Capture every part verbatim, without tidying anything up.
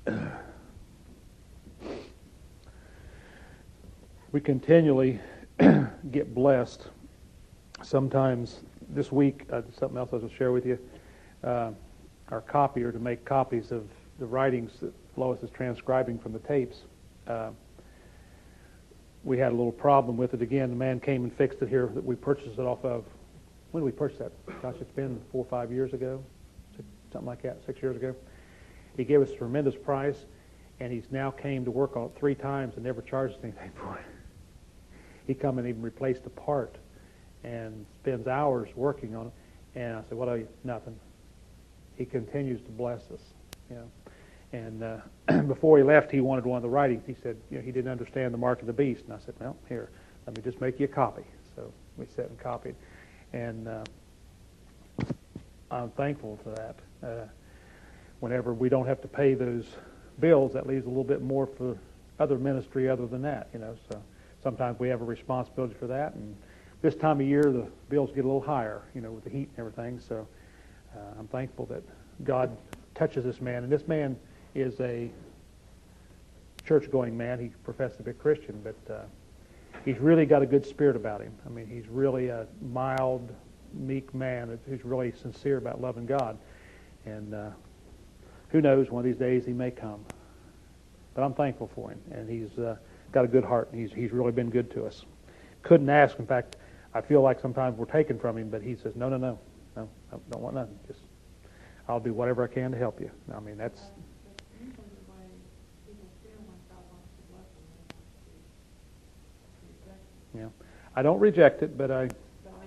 We continually get blessed. Sometimes this week, uh, something else I was going to share with you, uh, our copier to make copies of the writings that Lois is transcribing from the tapes. Uh, we had a little problem with it again. The man came and fixed it here that we purchased it off of. When did we purchase that? Gosh, it's been four or five years ago, six, something like that, six years ago. He gave us a tremendous price, and he's now came to work on it three times and never charged us anything for it. He come and even replaced the part and spends hours working on it. And I said, what are you? Nothing. He continues to bless us. You know. And uh, before he left, he wanted one of the writings. He said, you know, he didn't understand the mark of the beast. And I said, well, here, let me just make you a copy. So we sat and copied. And uh, I'm thankful for that. Uh, whenever we don't have to pay those bills, that leaves a little bit more for other ministry other than that, you know. So sometimes we have a responsibility for that. And this time of year, the bills get a little higher, you know, with the heat and everything. So uh, I'm thankful that God touches this man. And this man is a church-going man. He professed to be a Christian, but uh, he's really got a good spirit about him. I mean, he's really a mild, meek man who's really sincere about loving God. And uh, who knows, one of these days he may come. But I'm thankful for him, and he's uh, got a good heart, and he's, he's really been good to us. Couldn't ask. In fact, I feel like sometimes we're taken from him, but he says, no, no, no, no, I don't want nothing. Just, I'll do whatever I can to help you. I mean, that's... Yeah, I don't reject it, but I...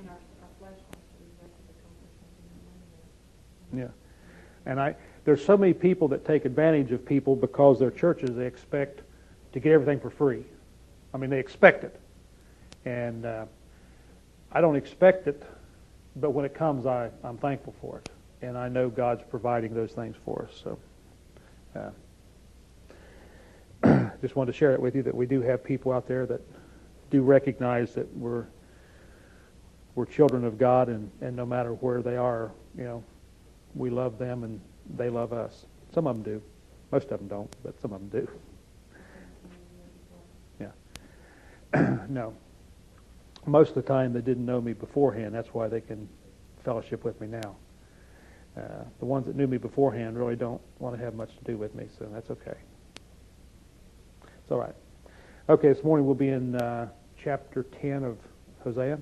Yeah, and I there's so many people that take advantage of people because their churches, they expect to get everything for free. I mean, they expect it. And uh, I don't expect it, but when it comes, I, I'm thankful for it. And I know God's providing those things for us. So uh, just wanted to share it with you that we do have people out there that do recognize that we're we're children of God, and, and no matter where they are, you know, we love them and they love us. Some of them do. Most of them don't, but some of them do. Yeah. No. Most of the time they didn't know me beforehand. That's why they can fellowship with me now. Uh, the ones that knew me beforehand really don't want to have much to do with me, so that's okay. It's all right. Okay, this morning we'll be in uh, chapter ten of Hosea.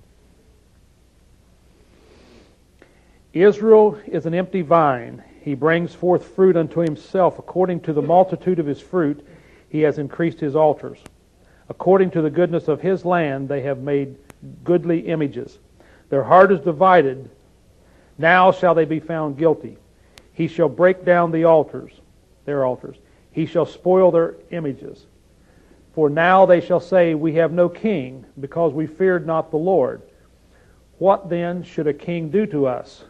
Israel is an empty vine. He brings forth fruit unto himself. According to the multitude of his fruit, he has increased his altars. According to the goodness of his land, they have made goodly images. Their heart is divided. Now shall they be found guilty. He shall break down the altars, their altars. He shall spoil their images. For now they shall say, we have no king, because we feared not the Lord. What then should a king do to us?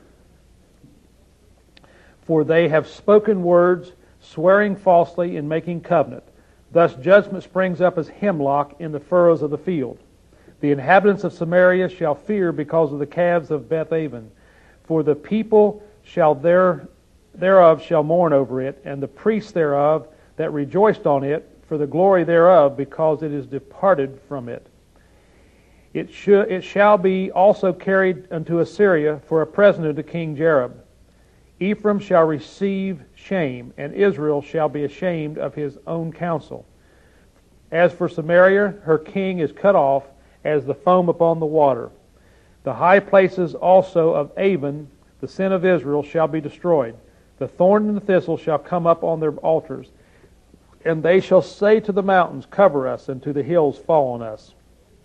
For they have spoken words, swearing falsely in making covenant. Thus judgment springs up as hemlock in the furrows of the field. The inhabitants of Samaria shall fear because of the calves of Beth-aven. For the people shall there, thereof shall mourn over it, and the priests thereof that rejoiced on it, for the glory thereof, because it is departed from it. It, sh- it shall be also carried unto Assyria for a present unto King Jareb. Ephraim shall receive shame, and Israel shall be ashamed of his own counsel. As for Samaria, her king is cut off as the foam upon the water. The high places also of Avon, the sin of Israel, shall be destroyed. The thorn and the thistle shall come up on their altars. And they shall say to the mountains, cover us, and to the hills, fall on us.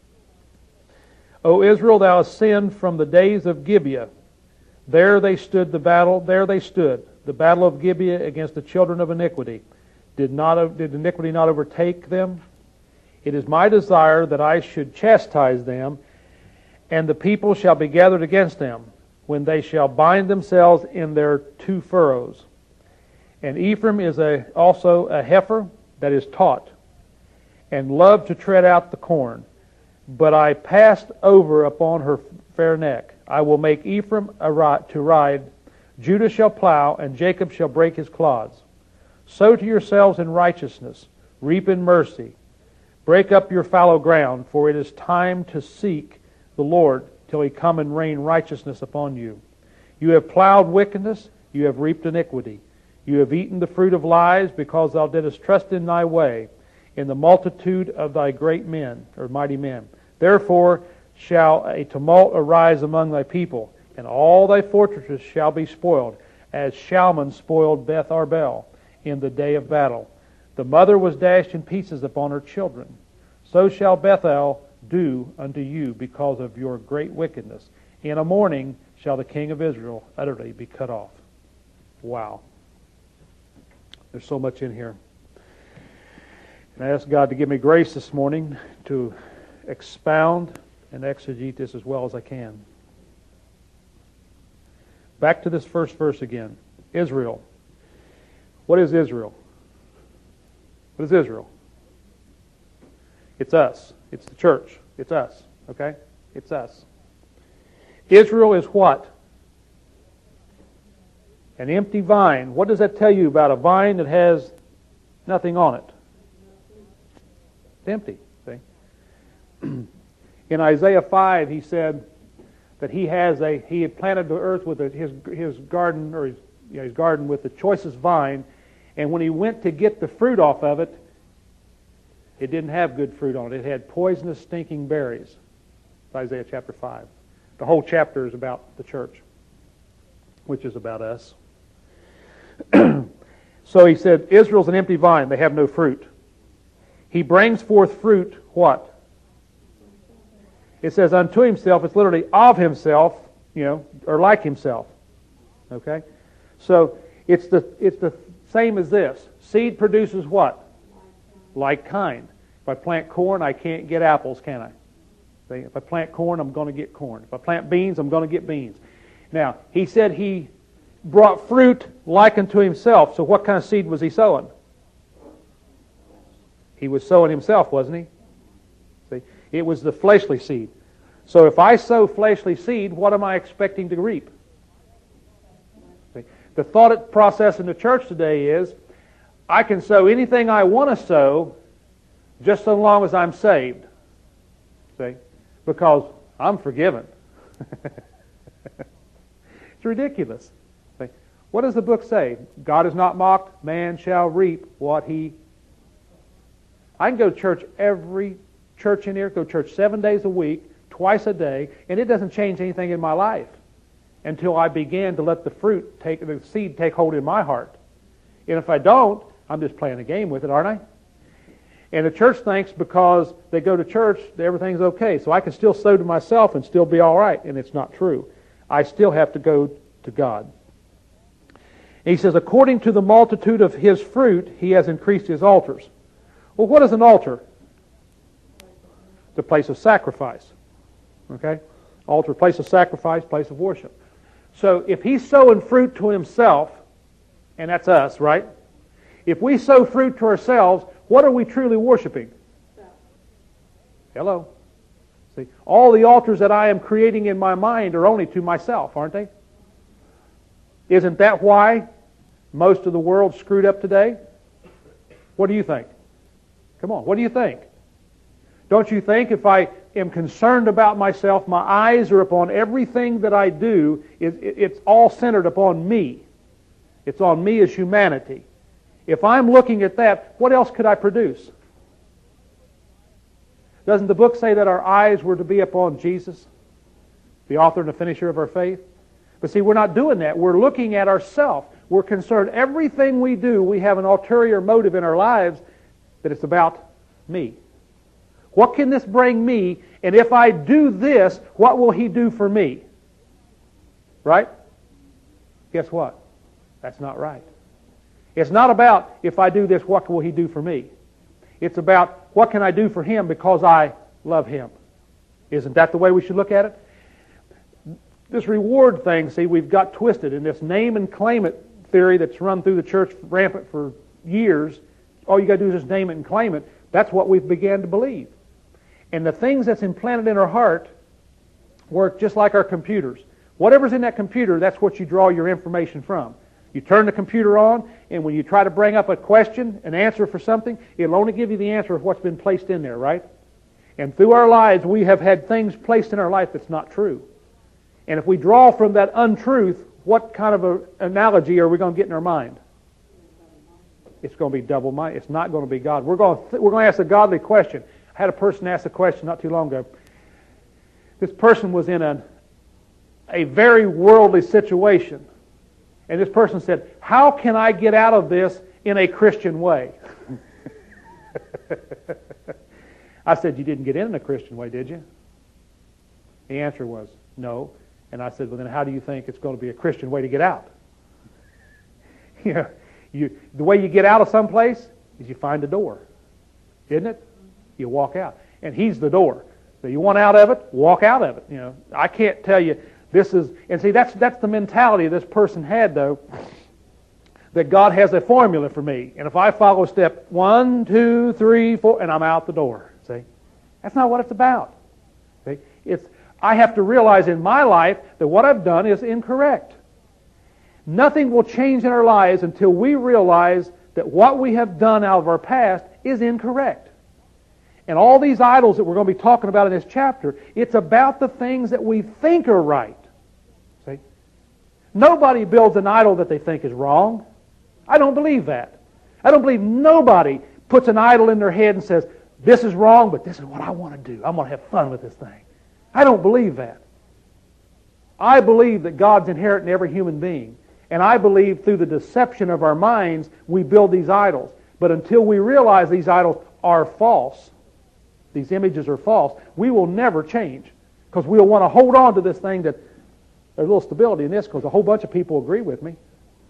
O Israel, thou hast sinned from the days of Gibeah. There they stood the battle, there they stood, the battle of Gibeah against the children of iniquity. Did not did iniquity not overtake them? It is my desire that I should chastise them, and the people shall be gathered against them, when they shall bind themselves in their two furrows. And Ephraim is a, also a heifer that is taught, and loved to tread out the corn. But I passed over upon her fair neck. I will make Ephraim a ri- to ride, Judah shall plow, and Jacob shall break his clods. Sow to yourselves in righteousness, reap in mercy. Break up your fallow ground, for it is time to seek the Lord till he come and rain righteousness upon you. You have plowed wickedness, you have reaped iniquity. You have eaten the fruit of lies, because thou didst trust in thy way, in the multitude of thy great men, or mighty men. Therefore shall a tumult arise among thy people, and all thy fortresses shall be spoiled, as Shalman spoiled Beth Arbel in the day of battle. The mother was dashed in pieces upon her children. So shall Bethel do unto you because of your great wickedness. In a morning shall the king of Israel utterly be cut off. Wow. There's so much in here. And I ask God to give me grace this morning to expound and exegete this as well as I can. Back to this first verse again. Israel. What is Israel? What is Israel? It's us. It's the church. It's us. Okay? It's us. Israel is what? An empty vine. What does that tell you about a vine that has nothing on it? It's empty. See? In Isaiah five, he said that he has a he had planted the earth with a, his his garden or his, you know, his garden with the choicest vine, and when he went to get the fruit off of it, it didn't have good fruit on it. It had poisonous, stinking berries. Isaiah chapter five. The whole chapter is about the church, which is about us. So he said, Israel's an empty vine. They have no fruit. He brings forth fruit, what? It says unto himself. It's literally of himself, you know, or like himself. Okay? So it's the it's the same as this. Seed produces what? Like kind. If I plant corn, I can't get apples, can I? See? If I plant corn, I'm going to get corn. If I plant beans, I'm going to get beans. Now, he said he brought fruit like unto himself. So what kind of seed was he sowing? He was sowing himself, wasn't he? See? It was the fleshly seed. So if I sow fleshly seed, what am I expecting to reap? See? The thought process in the church today is, I can sow anything I want to sow just so long as I'm saved. See? Because I'm forgiven. It's ridiculous. See? What does the book say? God is not mocked. Man shall reap what he... I can go to church every church in here, go to church seven days a week, twice a day, and it doesn't change anything in my life until I begin to let the fruit take, the seed take hold in my heart. And if I don't, I'm just playing a game with it, aren't I? And the church thinks because they go to church, everything's okay. So I can still sow to myself and still be all right. And it's not true. I still have to go to God. And he says, according to the multitude of his fruit, he has increased his altars. Well, what is an altar? It's a place of sacrifice. Okay? Altar, place of sacrifice, place of worship. So if he's sowing fruit to himself, and that's us, right? If we sow fruit to ourselves, what are we truly worshiping? Hello. See, all the altars that I am creating in my mind are only to myself, aren't they? Isn't that why most of the world's screwed up today? What do you think? Come on, what do you think? Don't you think if I am concerned about myself, my eyes are upon everything that I do, it's all centered upon me. It's on me as humanity. If I'm looking at that, what else could I produce? Doesn't the book say that our eyes were to be upon Jesus, the author and the finisher of our faith? But see, we're not doing that. We're looking at ourselves. We're concerned. Everything we do, we have an ulterior motive in our lives that it's about me. What can this bring me? And if I do this, what will he do for me? Right? Guess what? That's not right. It's not about, if I do this, what will he do for me? It's about, what can I do for him because I love him? Isn't that the way we should look at it? This reward thing, see, we've got twisted in this name and claim it theory that's run through the church rampant for years. All you got to do is just name it and claim it. That's what we've began to believe. And the things that's implanted in our heart work just like our computers. Whatever's in that computer, that's what you draw your information from. You turn the computer on, and when you try to bring up a question, an answer for something, it'll only give you the answer of what's been placed in there, right? And through our lives, we have had things placed in our life that's not true. And if we draw from that untruth, what kind of an analogy are we going to get in our mind? It's going to be double-minded. It's not going to be God. We're going to, we're going to ask a godly question. I had a person ask a question not too long ago. This person was in a, a very worldly situation. And this person said, how can I get out of this in a Christian way? I said, you didn't get in in a Christian way, did you? The answer was, no. And I said, well, then how do you think it's going to be a Christian way to get out? you know, you, the way you get out of some place is you find a door. Isn't it? You walk out. And he's the door. So you want out of it, walk out of it. You know, I can't tell you this is, and see, that's that's the mentality this person had, though, that God has a formula for me. And if I follow step one, two, three, four, and I'm out the door. See? That's not what it's about. See? It's, I have to realize in my life that what I've done is incorrect. Nothing will change in our lives until we realize that what we have done out of our past is incorrect. And all these idols that we're going to be talking about in this chapter, it's about the things that we think are right. See? Nobody builds an idol that they think is wrong. I don't believe that. I don't believe nobody puts an idol in their head and says, this is wrong, but this is what I want to do. I'm going to have fun with this thing. I don't believe that. I believe that God's inherent in every human being. And I believe through the deception of our minds, we build these idols. But until we realize these idols are false, these images are false, we will never change. Because we'll want to hold on to this thing that there's a little stability in this because a whole bunch of people agree with me.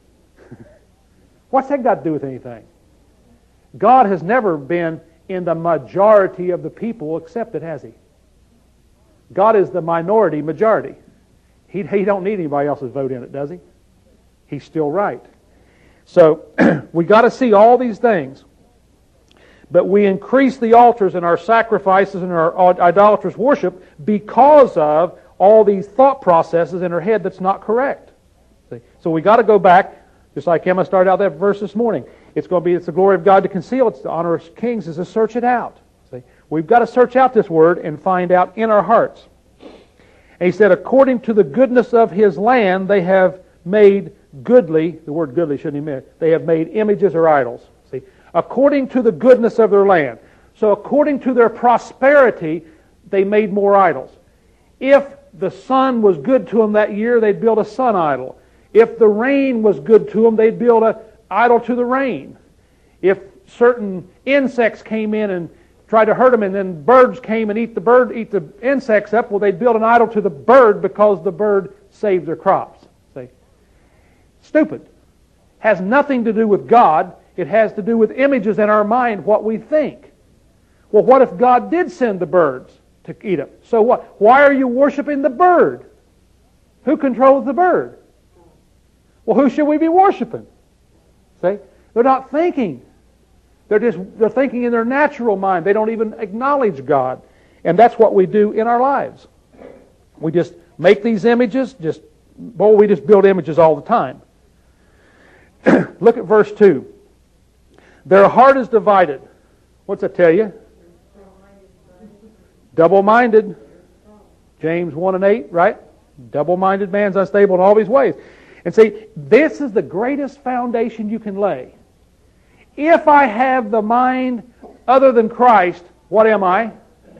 What's that got to do with anything? God has never been in the majority of the people accepted, has He? God is the minority majority. He, he don't need anybody else's vote in it, does He? He's still right. So we got to see all these things. But we increase the altars and our sacrifices and our idolatrous worship because of all these thought processes in our head that's not correct. See? So we got to go back, just like Emma started out that verse this morning. It's going to be, it's the glory of God to conceal, it's the honor of kings is to search it out. See? We've got to search out this word and find out in our hearts. And he said, according to the goodness of His land, they have made goodly, the word goodly shouldn't even mean, they have made images or idols. See? According to the goodness of their land. So according to their prosperity, they made more idols. If the sun was good to them that year, they'd build a sun idol. If the rain was good to them, they'd build an idol to the rain. If certain insects came in and tried to hurt them, and then birds came and eat the bird, eat the insects up, well, they'd build an idol to the bird because the bird saved their crops. See? Stupid. Has nothing to do with God. It has to do with images in our mind, what we think. Well, what if God did send the birds to eat them? So what? Why are you worshiping the bird? Who controls the bird? Well, who should we be worshiping? See? They're not thinking. They're just they're thinking in their natural mind. They don't even acknowledge God. And that's what we do in our lives. We just make these images, just boy, we just build images all the time. Look at verse two. Their heart is divided. What's that tell you? Double-minded. James one and eight, right? Double-minded man's unstable in all his ways. And see, this is the greatest foundation you can lay. If I have the mind other than Christ, what am I?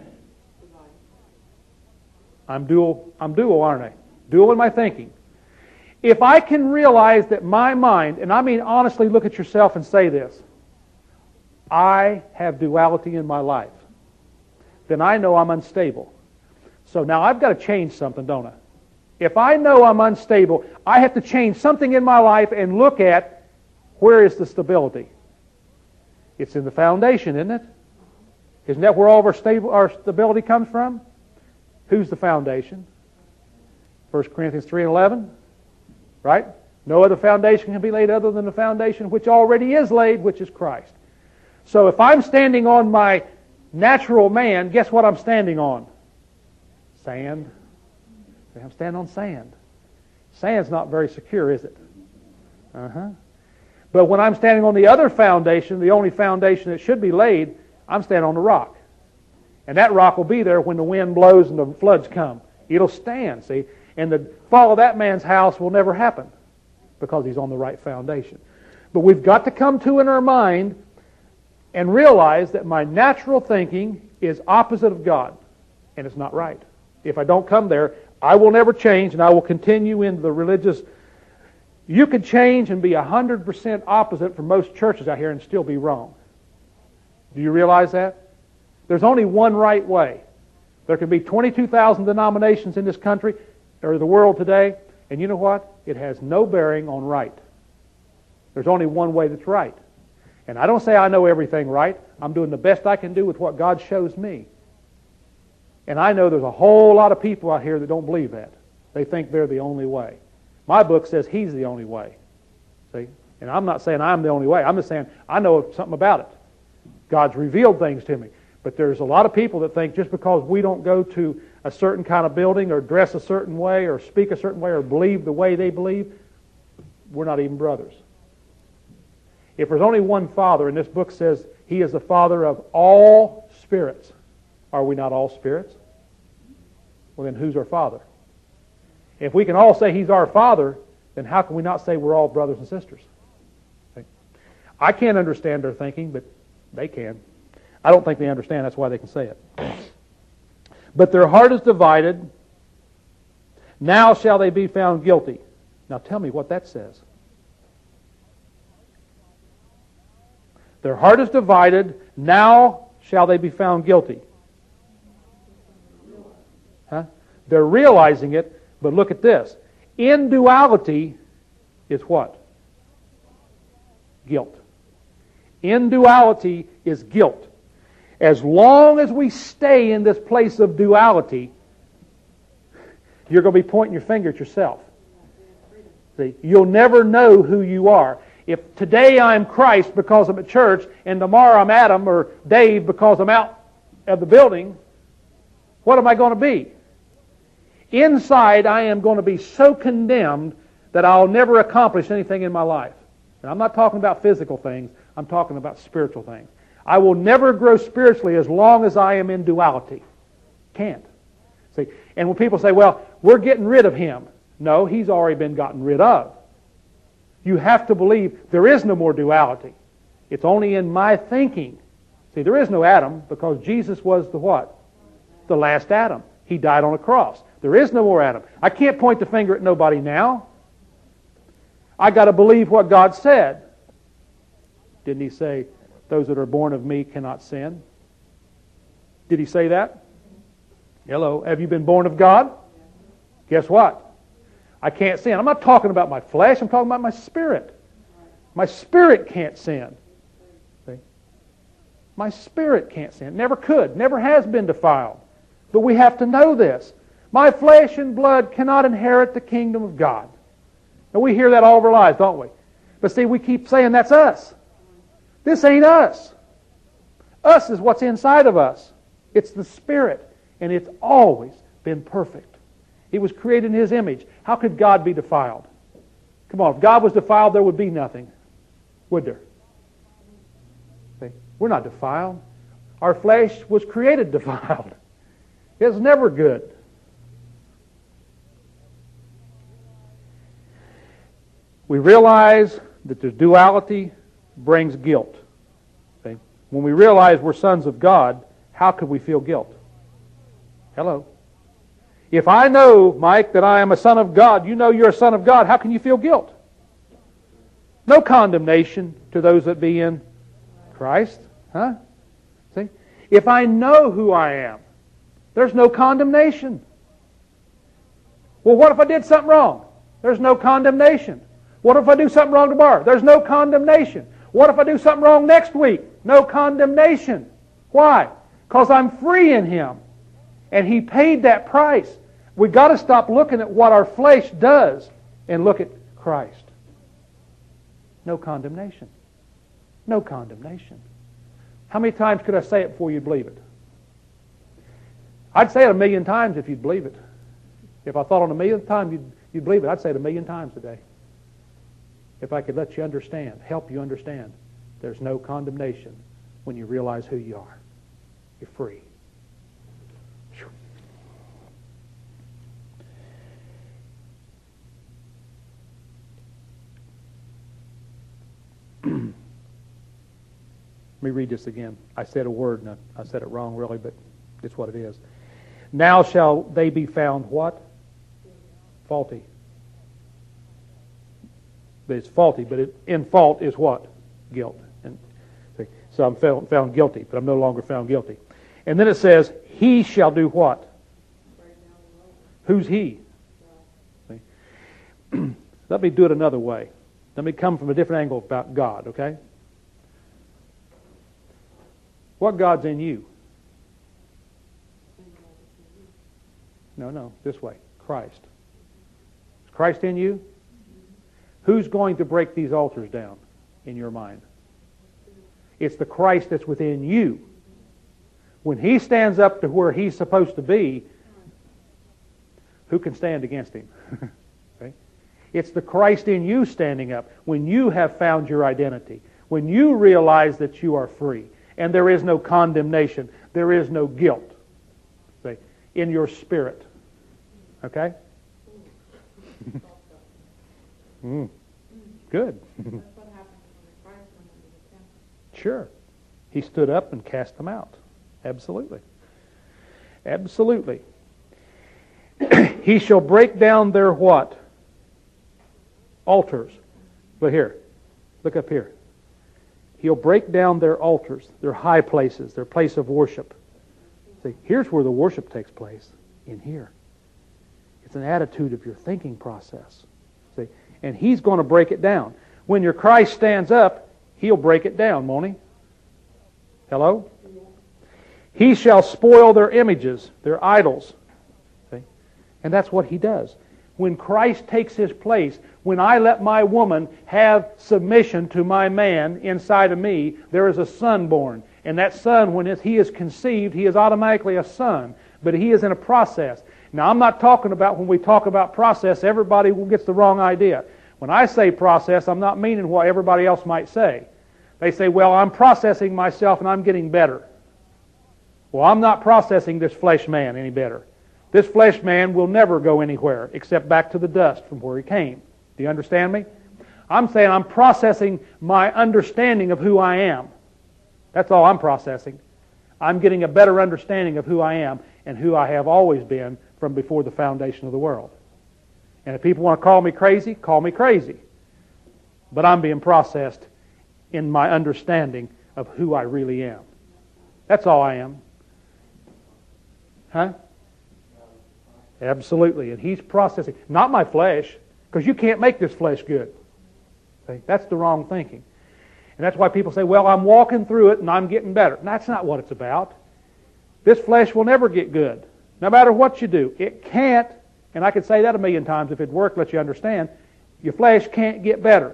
I'm dual, I'm dual, aren't I? Dual in my thinking. If I can realize that my mind, and I mean honestly look at yourself and say this, I have duality in my life, then I know I'm unstable. So now I've got to change something, don't I? If I know I'm unstable, I have to change something in my life and look at where is the stability. It's in the foundation, isn't it? Isn't that where all of our, stable, our stability comes from? Who's the foundation? First Corinthians three and eleven, right? No other foundation can be laid other than the foundation which already is laid, which is Christ. So if I'm standing on my natural man, guess what I'm standing on? Sand. I'm standing on sand. Sand's not very secure, is it? Uh-huh. But when I'm standing on the other foundation, the only foundation that should be laid, I'm standing on the rock. And that rock will be there when the wind blows and the floods come. It'll stand, see? And the fall of that man's house will never happen because he's on the right foundation. But we've got to come to in our mind and realize that my natural thinking is opposite of God, and it's not right. If I don't come there, I will never change, and I will continue in the religious. You could change and be one hundred percent opposite from most churches out here and still be wrong. Do you realize that? There's only one right way. There can be twenty-two thousand denominations in this country or the world today, and you know what? It has no bearing on right. There's only one way that's right. And I don't say I know everything right. I'm doing the best I can do with what God shows me. And I know there's a whole lot of people out here that don't believe that. They think they're the only way. My book says He's the only way. See? And I'm not saying I'm the only way. I'm just saying I know something about it. God's revealed things to me. But there's a lot of people that think just because we don't go to a certain kind of building or dress a certain way or speak a certain way or believe the way they believe, we're not even brothers. If there's only one Father, and this book says He is the Father of all spirits, are we not all spirits? Well, then who's our Father? If we can all say He's our Father, then how can we not say we're all brothers and sisters? Okay. I can't understand their thinking, but they can. I don't think they understand. That's why they can say it. But their heart is divided. Now shall they be found guilty. Now tell me what that says. Their heart is divided. Now shall they be found guilty. Huh? They're realizing it, but look at this. In duality is what? Guilt. In duality is guilt. As long as we stay in this place of duality, you're going to be pointing your finger at yourself. See, you'll never know who you are. If today I'm Christ because I'm at church, and tomorrow I'm Adam or Dave because I'm out of the building, what am I going to be? Inside, I am going to be so condemned that I'll never accomplish anything in my life. And I'm not talking about physical things. I'm talking about spiritual things. I will never grow spiritually as long as I am in duality. Can't. See? And when people say, well, we're getting rid of him. No, he's already been gotten rid of. You have to believe there is no more duality. It's only in my thinking. See, there is no Adam because Jesus was the what? The last Adam. He died on a cross. There is no more Adam. I can't point the finger at nobody now. I got to believe what God said. Didn't He say, those that are born of me cannot sin? Did He say that? Hello, have you been born of God? Guess what? I can't sin. I'm not talking about my flesh. I'm talking about my spirit. My spirit can't sin. See? My spirit can't sin. Never could. Never has been defiled. But we have to know this. My flesh and blood cannot inherit the kingdom of God. And we hear that all of our lives, don't we? But see, we keep saying that's us. This ain't us. Us is what's inside of us. It's the Spirit. And it's always been perfect. He was created in His image. How could God be defiled? Come on, if God was defiled, there would be nothing. Would there? See, we're not defiled. Our flesh was created defiled. It's never good. We realize that the duality brings guilt. See? When we realize we're sons of God, how could we feel guilt? Hello. If I know, Mike, that I am a son of God, you know you're a son of God, how can you feel guilt? No condemnation to those that be in Christ. Huh? See? If I know who I am, there's no condemnation. Well, what if I did something wrong? There's no condemnation. What if I do something wrong tomorrow? There's no condemnation. What if I do something wrong next week? No condemnation. Why? Because I'm free in Him. And He paid that price. We've got to stop looking at what our flesh does and look at Christ. No condemnation. No condemnation. How many times could I say it before you'd believe it? I'd say it a million times if you'd believe it. If I thought on a million times you'd, you'd believe it, I'd say it a million times a day. if I could let you understand, help you understand, there's no condemnation when you realize who you are. You're free. Let me read this again. I said a word, and I said it wrong really, but it's what it is. Now shall they be found what? Faulty. But it's faulty, but it, in fault is what? Guilt. And see, so I'm found, found guilty, but I'm no longer found guilty. And then it says, he shall do what? Who's he? See? Let me do it another way. Let me come from a different angle about God, okay? What God's in you? No, no, this way. Christ. Is Christ in you? Who's going to break these altars down in your mind? It's the Christ that's within you. When He stands up to where He's supposed to be, who can stand against Him? Okay? It's the Christ in you standing up when you have found your identity, when you realize that you are free. And there is no condemnation. There is no guilt, see, in your spirit. Okay? mm. Good. Sure. He stood up and cast them out. Absolutely. Absolutely. He shall break down their what? Altars. Look here. Look up here. He'll break down their altars, their high places, their place of worship. See, here's where the worship takes place, in here. It's an attitude of your thinking process. See, and He's going to break it down. When your Christ stands up, He'll break it down, won't He? Hello? He shall spoil their images, their idols. See? And that's what He does. When Christ takes His place, when I let my woman have submission to my man inside of me, there is a son born. And that son, when he is conceived, he is automatically a son. But he is in a process. Now, I'm not talking about, when we talk about process, everybody gets the wrong idea. When I say process, I'm not meaning what everybody else might say. They say, well, I'm processing myself and I'm getting better. Well, I'm not processing this flesh man any better. This flesh man will never go anywhere except back to the dust from where he came. Do you understand me? I'm saying I'm processing my understanding of who I am. That's all I'm processing. I'm getting a better understanding of who I am and who I have always been from before the foundation of the world. And if people want to call me crazy, call me crazy. But I'm being processed in my understanding of who I really am. That's all I am. Huh? Absolutely. And He's processing. Not my flesh, because you can't make this flesh good. See? That's the wrong thinking. And that's why people say, well, I'm walking through it and I'm getting better. And that's not what it's about. This flesh will never get good. No matter what you do. It can't, and I could say that a million times if it worked, let you understand, your flesh can't get better.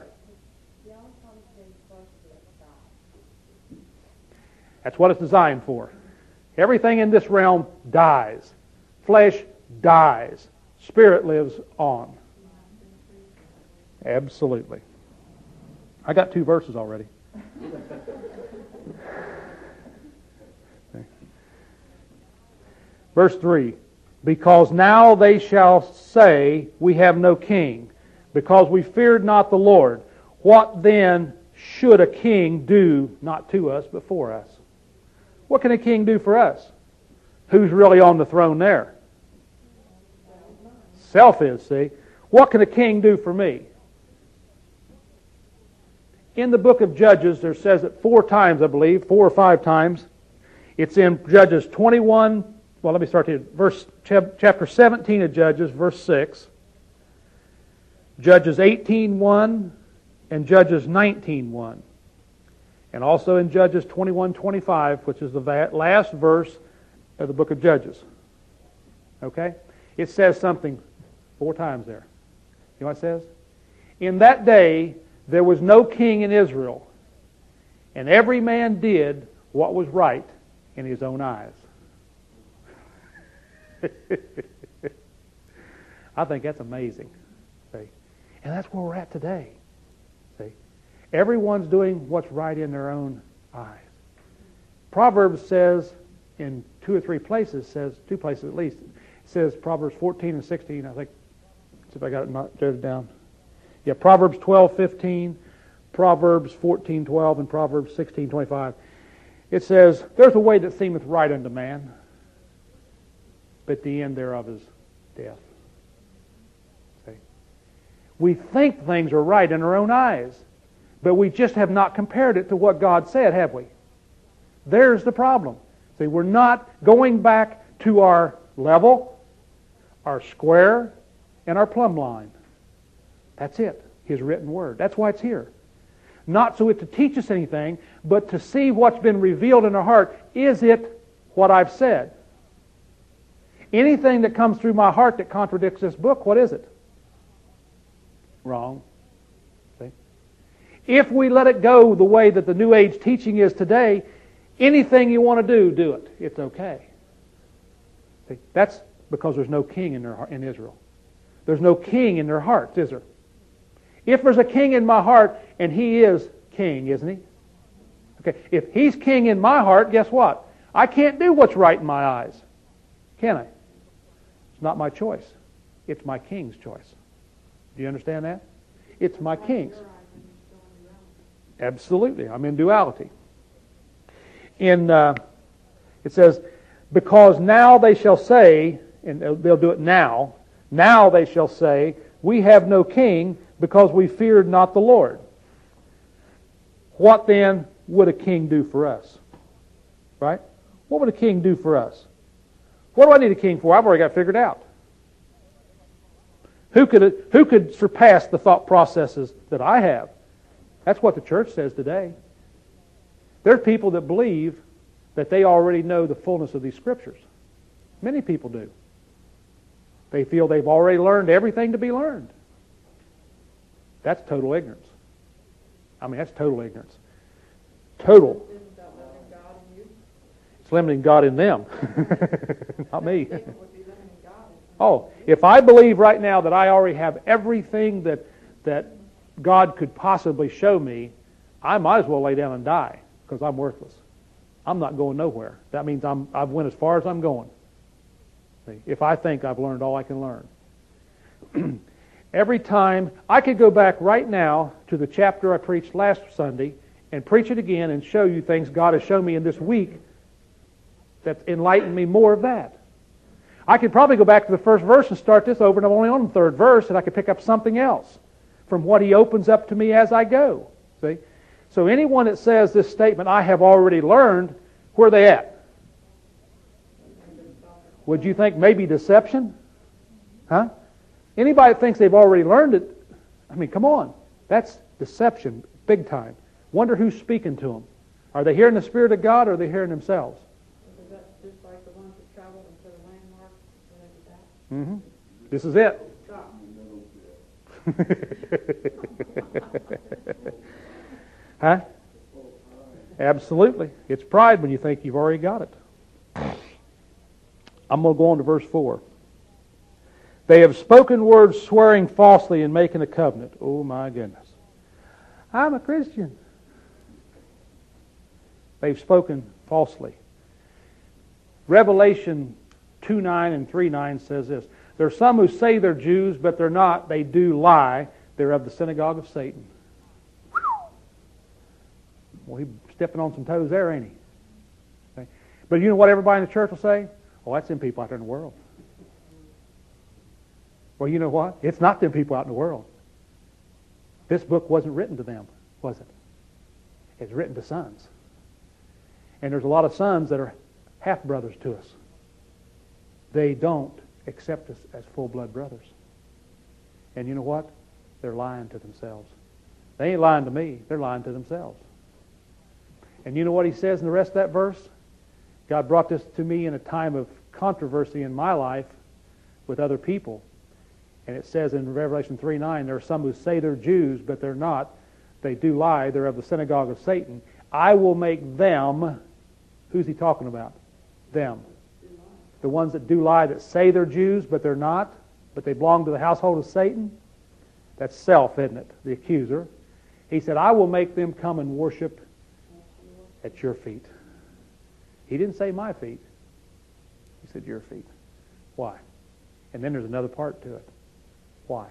That's what it's designed for. Everything in this realm dies. Flesh dies. Spirit lives on. Absolutely. I got two verses already. Okay. Verse three. Because now they shall say, we have no king, because we feared not the Lord. What then should a king do, not to us, but for us? What can a king do for us? Who's really on the throne there? Self is, see? What can a king do for me? In the book of Judges, there says it four times, I believe, four or five times. It's in Judges twenty-one, well, let me start here. Verse, chapter seventeen of Judges, verse six. Judges eighteen one and Judges nineteen one. And also in Judges twenty-one twenty-five, which is the last verse of the book of Judges. Okay? It says something four times there. You know what it says? In that day there was no king in Israel, and every man did what was right in his own eyes. I think that's amazing. See? And that's where we're at today. Everyone's doing what's right in their own eyes. Proverbs says, in two or three places, says, two places at least, it says Proverbs fourteen and sixteen, I think. See if I got it not jotted down. Yeah, Proverbs twelve fifteen, Proverbs fourteen twelve, and Proverbs sixteen twenty-five. It says, there's a way that seemeth right unto man, but the end thereof is death. See? We think things are right in our own eyes, but we just have not compared it to what God said, have we? There's the problem. See, we're not going back to our level, our square, and our plumb line. That's it, His written Word. That's why it's here. Not so it to teach us anything, but to see what's been revealed in our heart. Is it what I've said? Anything that comes through my heart that contradicts this book, what is it? Wrong. See? If we let it go the way that the New Age teaching is today, anything you want to do, do it. It's okay. See? That's because there's no king in, their, in Israel. There's no king in their hearts, is there? If there's a king in my heart, and He is king, isn't He? Okay, if He's king in my heart, guess what? I can't do what's right in my eyes. Can I? It's not my choice. It's my king's choice. Do you understand that? It's my king's. Absolutely. I'm in duality. In uh, it says, because now they shall say, and they'll do it now, now they shall say, we have no king, because we feared not the Lord. What then would a king do for us? Right? What would a king do for us? What do I need a king for? I've already got it figured out. Who could, who could surpass the thought processes that I have? That's what the church says today. There are people that believe that they already know the fullness of these Scriptures. Many people do. They feel they've already learned everything to be learned. That's total ignorance. I mean, that's total ignorance. Total. It's limiting God in them. Not me. Oh, if I believe right now that I already have everything that that God could possibly show me, I might as well lay down and die, because I'm worthless. I'm not going nowhere. That means I'm, I've went as far as I'm going. See, if I think I've learned all I can learn. Every time, I could go back right now to the chapter I preached last Sunday and preach it again and show you things God has shown me in this week that enlightened me more of that. I could probably go back to the first verse and start this over, and I'm only on the third verse, and I could pick up something else from what He opens up to me as I go. See? So anyone that says this statement, I have already learned, where are they at? Would you think maybe deception? Huh? Anybody that thinks they've already learned it, I mean, come on. That's deception, big time. Wonder who's speaking to them. Are they hearing the Spirit of God, or are they hearing themselves? Is that just like the ones that traveled and put a landmark? Mm-hmm. This is it. Huh? Absolutely. It's pride when you think you've already got it. I'm going to go on to verse four. They have spoken words swearing falsely and making a covenant. Oh my goodness. I'm a Christian. They've spoken falsely. Revelation two nine and three nine says this. There are some who say they're Jews, but they're not. They do lie. They're of the synagogue of Satan. Whew. Well, he's stepping on some toes there, ain't he? Okay. But you know what everybody in the church will say? Oh, that's them people out there in the world. Well, you know what? It's not them people out in the world. This book wasn't written to them, was it? It's written to sons. And there's a lot of sons that are half-brothers to us. They don't accept us as full-blood brothers. And you know what? They're lying to themselves. They ain't lying to me. They're lying to themselves. And you know what he says in the rest of that verse? God brought this to me in a time of controversy in my life with other people. And it says in Revelation three nine, there are some who say they're Jews, but they're not. They do lie. They're of the synagogue of Satan. I will make them, who's he talking about? Them. The ones that do lie, that say they're Jews, but they're not, but they belong to the household of Satan. That's self, isn't it? The accuser. He said, I will make them come and worship at your feet. He didn't say my feet. He said your feet. Why? And then there's another part to it. Why?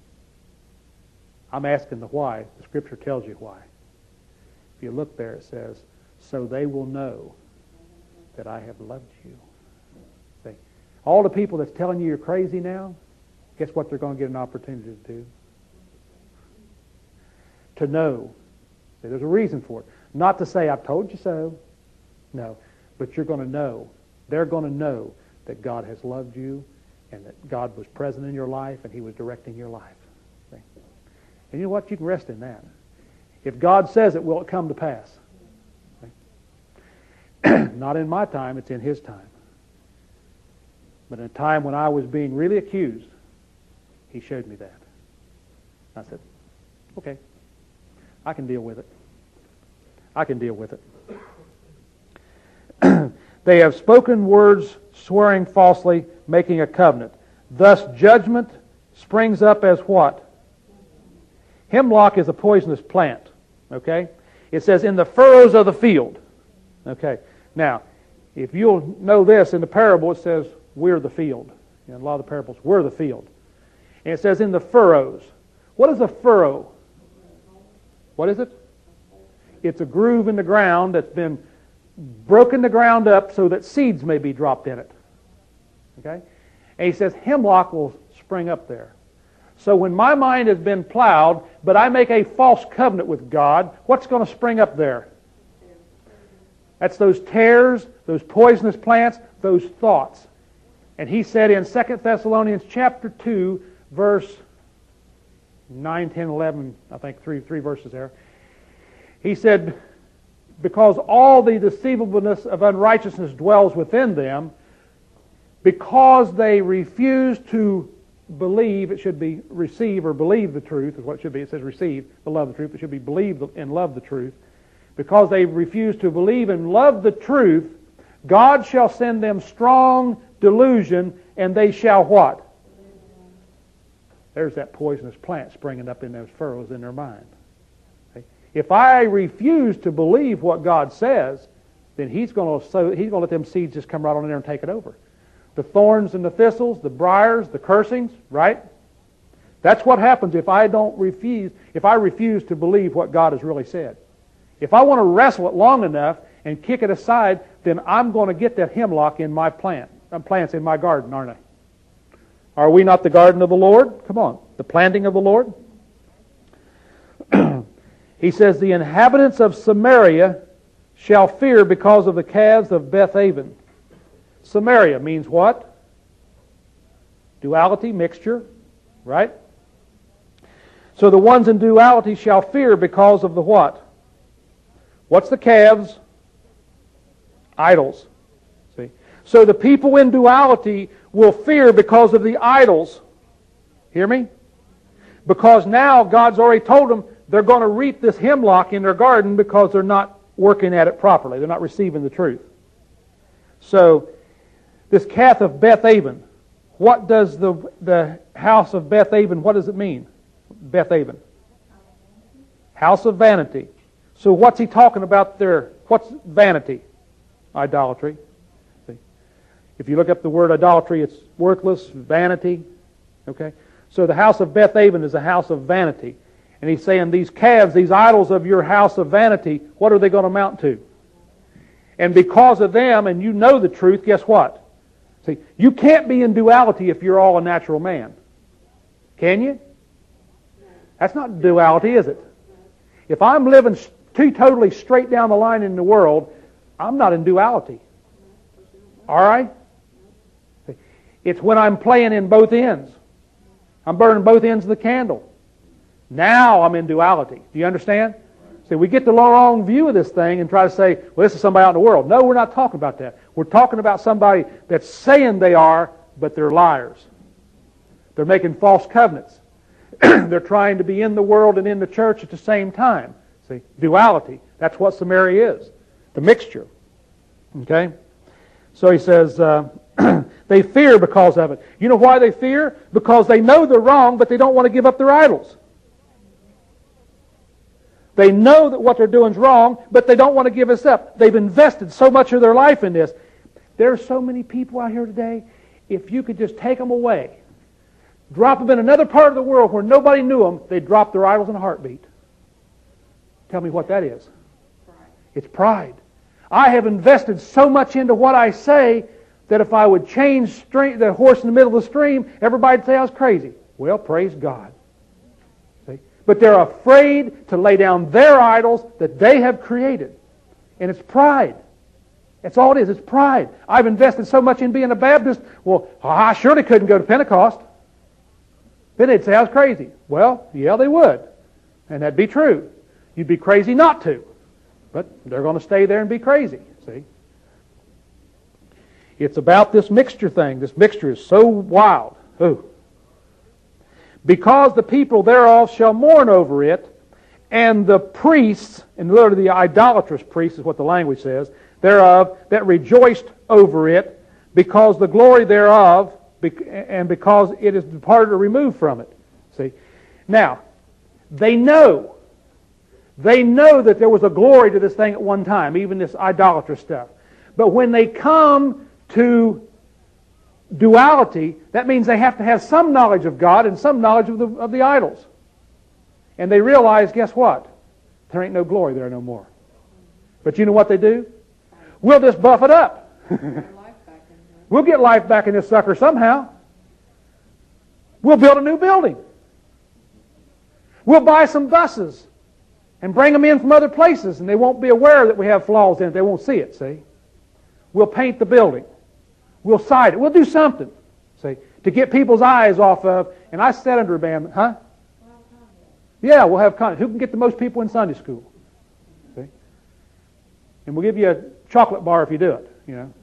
I'm asking the why. The Scripture tells you why. If you look there, it says, so they will know that I have loved you. See, all the people that's telling you you're crazy now, guess what they're going to get an opportunity to do? To know. See, there's a reason for it. Not to say, I've told you so. No. But you're going to know. They're going to know that God has loved you and that God was present in your life and He was directing your life. See? And you know what? You can rest in that. If God says it, will it come to pass? See? Not in my time, it's in His time. But in a time when I was being really accused, He showed me that. I said, okay, I can deal with it. I can deal with it. They have spoken words swearing falsely, making a covenant. Thus judgment springs up as what? Hemlock is a poisonous plant. Okay? It says in the furrows of the field. Okay. Now, if you'll know this, in the parable it says, we're the field. In a lot of the parables, we're the field. And it says in the furrows. What is a furrow? What is it? It's a groove in the ground that's been broken the ground up so that seeds may be dropped in it. Okay? And he says hemlock will spring up there. So when my mind has been plowed, but I make a false covenant with God, what's going to spring up there? That's those tares, those poisonous plants, those thoughts. And he said in Second Thessalonians chapter two, verse nine, ten, eleven, I think three, three verses there. He said, because all the deceivableness of unrighteousness dwells within them, because they refuse to believe, it should be receive or believe the truth, is what it should be. It says receive the love of the truth. It should be believe and love the truth. Because they refuse to believe and love the truth, God shall send them strong delusion, and they shall what? There's that poisonous plant springing up in those furrows in their mind. Okay? If I refuse to believe what God says, then He's going to sow, He's going to let them seeds just come right on in there and take it over. The thorns and the thistles, the briars, the cursings, right? That's what happens if I don't refuse, if I refuse to believe what God has really said. If I want to wrestle it long enough and kick it aside, then I'm going to get that hemlock in my plant. I'm plants in my garden, aren't I? Are we not the garden of the Lord? Come on. The planting of the Lord? He says, the inhabitants of Samaria shall fear because of the calves of Bethaven. Samaria means what? Duality, mixture, right? So the ones in duality shall fear because of the what? What's the calves? Idols. See? So the people in duality will fear because of the idols. Hear me? Because now God's already told them they're going to reap this hemlock in their garden because they're not working at it properly. They're not receiving the truth. So, this calf of Bethaven, what does the, the house of Bethaven, what does it mean? Bethaven. House of vanity. So what's he talking about there? What's vanity? Idolatry. See? If you look up the word idolatry, it's worthless, vanity. Okay? So the house of Bethaven is a house of vanity. And he's saying these calves, these idols of your house of vanity, what are they going to amount to? And because of them, and you know the truth, guess what? See, you can't be in duality if you're all a natural man. Can you? That's not duality, is it? If I'm living too totally straight down the line in the world, I'm not in duality. All right? It's when I'm playing in both ends. I'm burning both ends of the candle. Now I'm in duality. Do you understand? See, we get the wrong view of this thing and try to say, well, this is somebody out in the world. No, we're not talking about that. We're talking about somebody that's saying they are, but they're liars. They're making false covenants. They're trying to be in the world and in the church at the same time. See, duality. That's what Samaria is. The mixture. Okay? So he says, uh, they fear because of it. You know why they fear? Because they know they're wrong, but they don't want to give up their idols. They know that what they're doing is wrong, but they don't want to give us up. They've invested so much of their life in this. There are so many people out here today, if you could just take them away, drop them in another part of the world where nobody knew them, they'd drop their idols in a heartbeat. Tell me what that is. Pride. It's pride. I have invested so much into what I say that if I would change stream, the horse in the middle of the stream, everybody'd say I was crazy. Well, praise God. See? But they're afraid to lay down their idols that they have created. And it's pride. That's all it is. It's pride. I've invested so much in being a Baptist. Well, I surely couldn't go to Pentecost. Then they'd say I was crazy. Well, yeah, they would. And that'd be true. You'd be crazy not to. But they're going to stay there and be crazy. See? It's about this mixture thing. This mixture is so wild. Ooh. Because the people thereof shall mourn over it, and the priests, and literally the idolatrous priests is what the language says, thereof, that rejoiced over it, because the glory thereof, and because it is departed or removed from it. See? Now, they know, they know that there was a glory to this thing at one time, even this idolatrous stuff. But when they come to duality, that means they have to have some knowledge of God and some knowledge of the, of the idols. And they realize, guess what? There ain't no glory there no more. But you know what they do? We'll just buff it up. We'll get life back in this sucker somehow. We'll build a new building. We'll buy some buses and bring them in from other places, and they won't be aware that we have flaws in it. They won't see it, see? We'll paint the building. We'll side it. We'll do something, see, to get people's eyes off of, and I sat under a band, huh? Yeah, we'll have content. Who can get the most people in Sunday school? See? And we'll give you a chocolate bar if you do it, you know.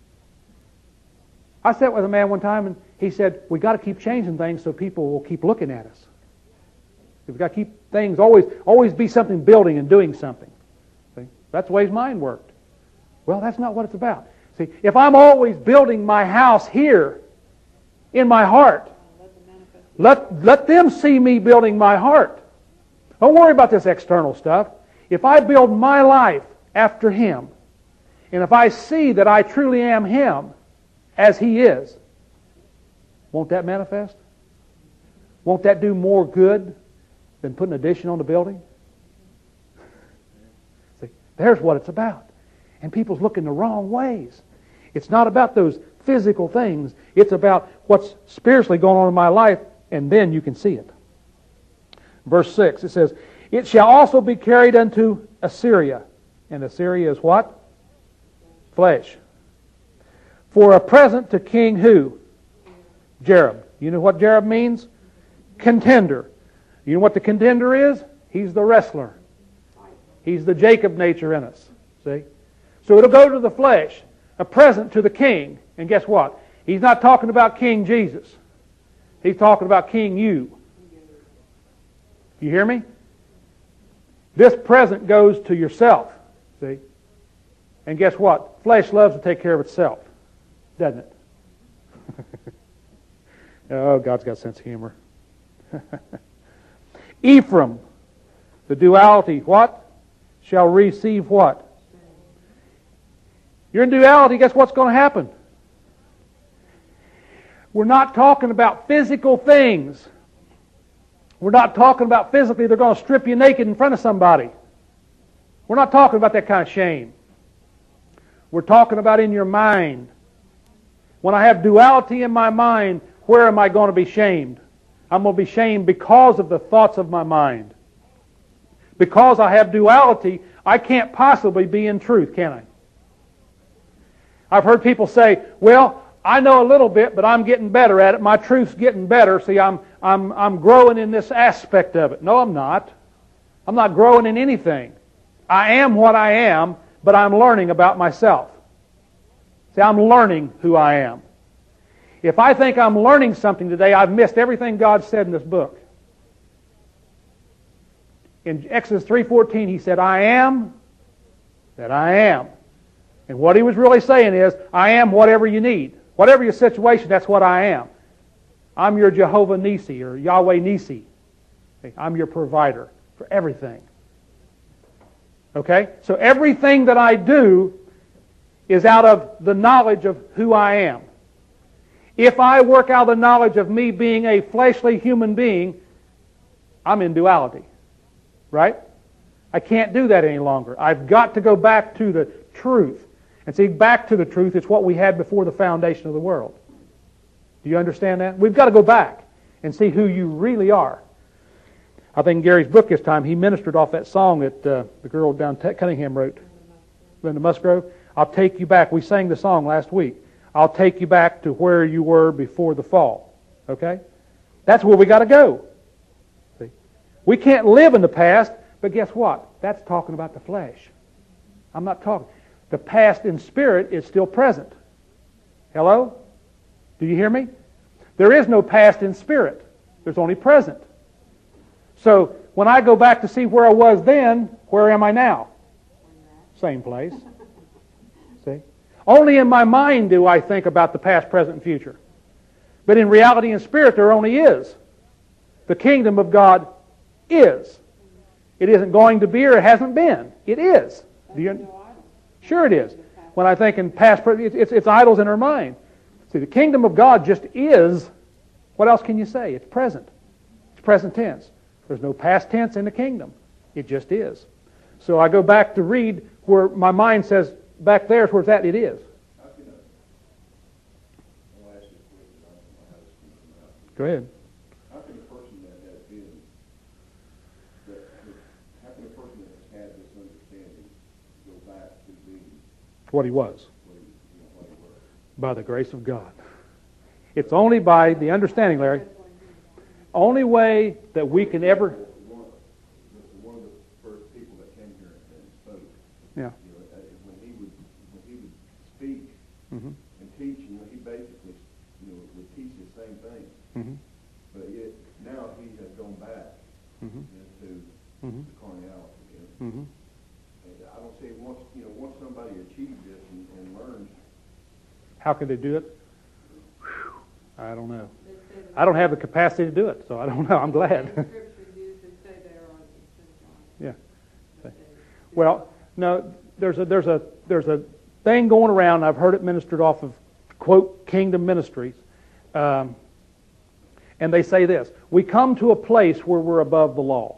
I sat with a man one time, and he said, we got to keep changing things so people will keep looking at us. We've got to keep things, always always be something building and doing something. See? That's the way his mind worked. Well, that's not what it's about. See, if I'm always building my house here in my heart, let, let them see me building my heart. Don't worry about this external stuff. If I build my life after Him, and if I see that I truly am Him as He is, won't that manifest? Won't that do more good than putting addition on the building? See, there's what it's about. And people's looking the wrong ways. It's not about those physical things. It's about what's spiritually going on in my life, and then you can see it. Verse six, it says, it shall also be carried unto Assyria. And Assyria is what? Flesh. For a present to King who? Jareb. You know what Jareb means? Contender. You know what the contender is? He's the wrestler. He's the Jacob nature in us. See? So it'll go to the flesh, a present to the king. And guess what? He's not talking about King Jesus. He's talking about King you. You hear me? This present goes to yourself. See? And guess what? Flesh loves to take care of itself. Doesn't it? Oh, God's got a sense of humor. Ephraim, the duality, what? Shall receive what? You're in duality, guess what's going to happen? We're not talking about physical things. We're not talking about physically they're going to strip you naked in front of somebody. We're not talking about that kind of shame. We're talking about in your mind. When I have duality in my mind, where am I going to be shamed? I'm going to be shamed because of the thoughts of my mind. Because I have duality, I can't possibly be in truth, can I? I've heard people say, well, I know a little bit, but I'm getting better at it. My truth's getting better. See, I'm, I'm, I'm growing in this aspect of it. No, I'm not. I'm not growing in anything. I am what I am, but I'm learning about myself. See, I'm learning who I am. If I think I'm learning something today, I've missed everything God said in this book. In Exodus three fourteen, He said, I am that I am. And what He was really saying is, I am whatever you need. Whatever your situation, that's what I am. I'm your Jehovah Nisi or Yahweh Nisi. I'm your provider for everything. Okay? So everything that I do is out of the knowledge of who I am. If I work out the knowledge of me being a fleshly human being, I'm in duality. Right? I can't do that any longer. I've got to go back to the truth. And see, back to the truth is what we had before the foundation of the world. Do you understand that? We've got to go back and see who you really are. I think in Gary's book this time, he ministered off that song that uh, the girl down Te- Cunningham wrote, Linda Musgrove. I'll take you back. We sang the song last week. I'll take you back to where you were before the fall. Okay? That's where we got to go. See? We can't live in the past, but guess what? That's talking about the flesh. I'm not talking. The past in spirit is still present. Hello? Do you hear me? There is no past in spirit. There's only present. So when I go back to see where I was then, where am I now? Same place. See? Only in my mind do I think about the past, present, and future. But in reality and spirit, there only is. The kingdom of God is. It isn't going to be or it hasn't been. It is. Do you, sure it is. When I think in past, present, it's, it's idols in our mind. See, the kingdom of God just is. What else can you say? It's present. It's present tense. There's no past tense in the kingdom. It just is. So I go back to read where my mind says, back there is where it's at, it is. Go ahead. How can a person that has been, that, how can a person that has had this understanding go back to being What he was. what he, you know, what he was? By the grace of God. It's only by the understanding, Larry. Only way that we can ever... One, one of the first people that came here and spoke, Yeah. you know, when he would when he would speak Mm-hmm. and teach, you know, he basically, you know, would teach the same thing. Mm-hmm. But yet now he has gone back Mm-hmm. into Mm-hmm. the carnality. You know? Mm-hmm. And I don't see once you know once somebody achieves this and, and learns. How could they do it? Whew. I don't know. I don't have the capacity to do it, so I don't know. I'm glad. Yeah. Well, no, there's a there's a there's a thing going around. I've heard it ministered off of quote Kingdom Ministries, um, and they say this: we come to a place where we're above the law.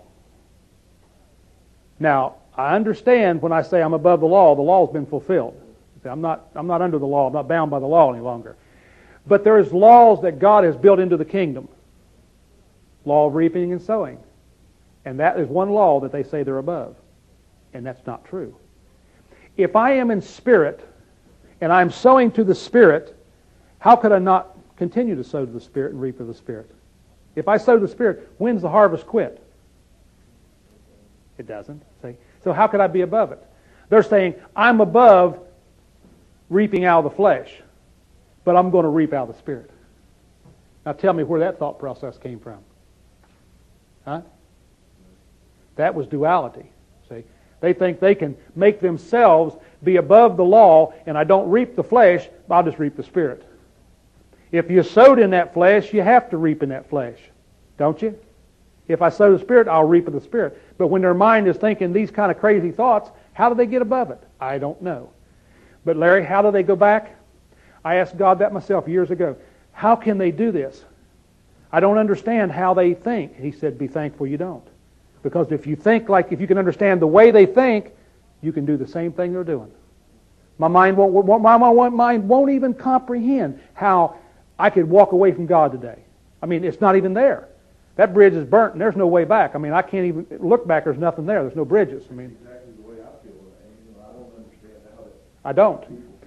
Now, I understand when I say I'm above the law, the law's been fulfilled. I'm not I'm not under the law. I'm not bound by the law any longer. But there's laws that God has built into the kingdom. Law of reaping and sowing. And that is one law that they say they're above. And that's not true. If I am in spirit and I'm sowing to the Spirit, how could I not continue to sow to the Spirit and reap of the Spirit? If I sow to the Spirit, when's the harvest quit? It doesn't. See? So how could I be above it? They're saying, I'm above reaping out of the flesh, but I'm going to reap out of the Spirit. Now tell me where that thought process came from. Huh? That was duality. See? They think they can make themselves be above the law, and I don't reap the flesh, I'll just reap the Spirit. If you sowed in that flesh, you have to reap in that flesh. Don't you? If I sow the Spirit, I'll reap of the Spirit. But when their mind is thinking these kind of crazy thoughts, how do they get above it? I don't know. But Larry, how do they go back? I asked God that myself years ago. How can they do this? I don't understand how they think. He said, be thankful you don't. Because if you think like, if you can understand the way they think, you can do the same thing they're doing. My mind won't, my mind won't even comprehend how I could walk away from God today. I mean, it's not even there. That bridge is burnt and there's no way back. I mean, I can't even look back. There's nothing there. There's no bridges. I mean, Exactly the way I feel. And, you know, I don't understand how that. I don't.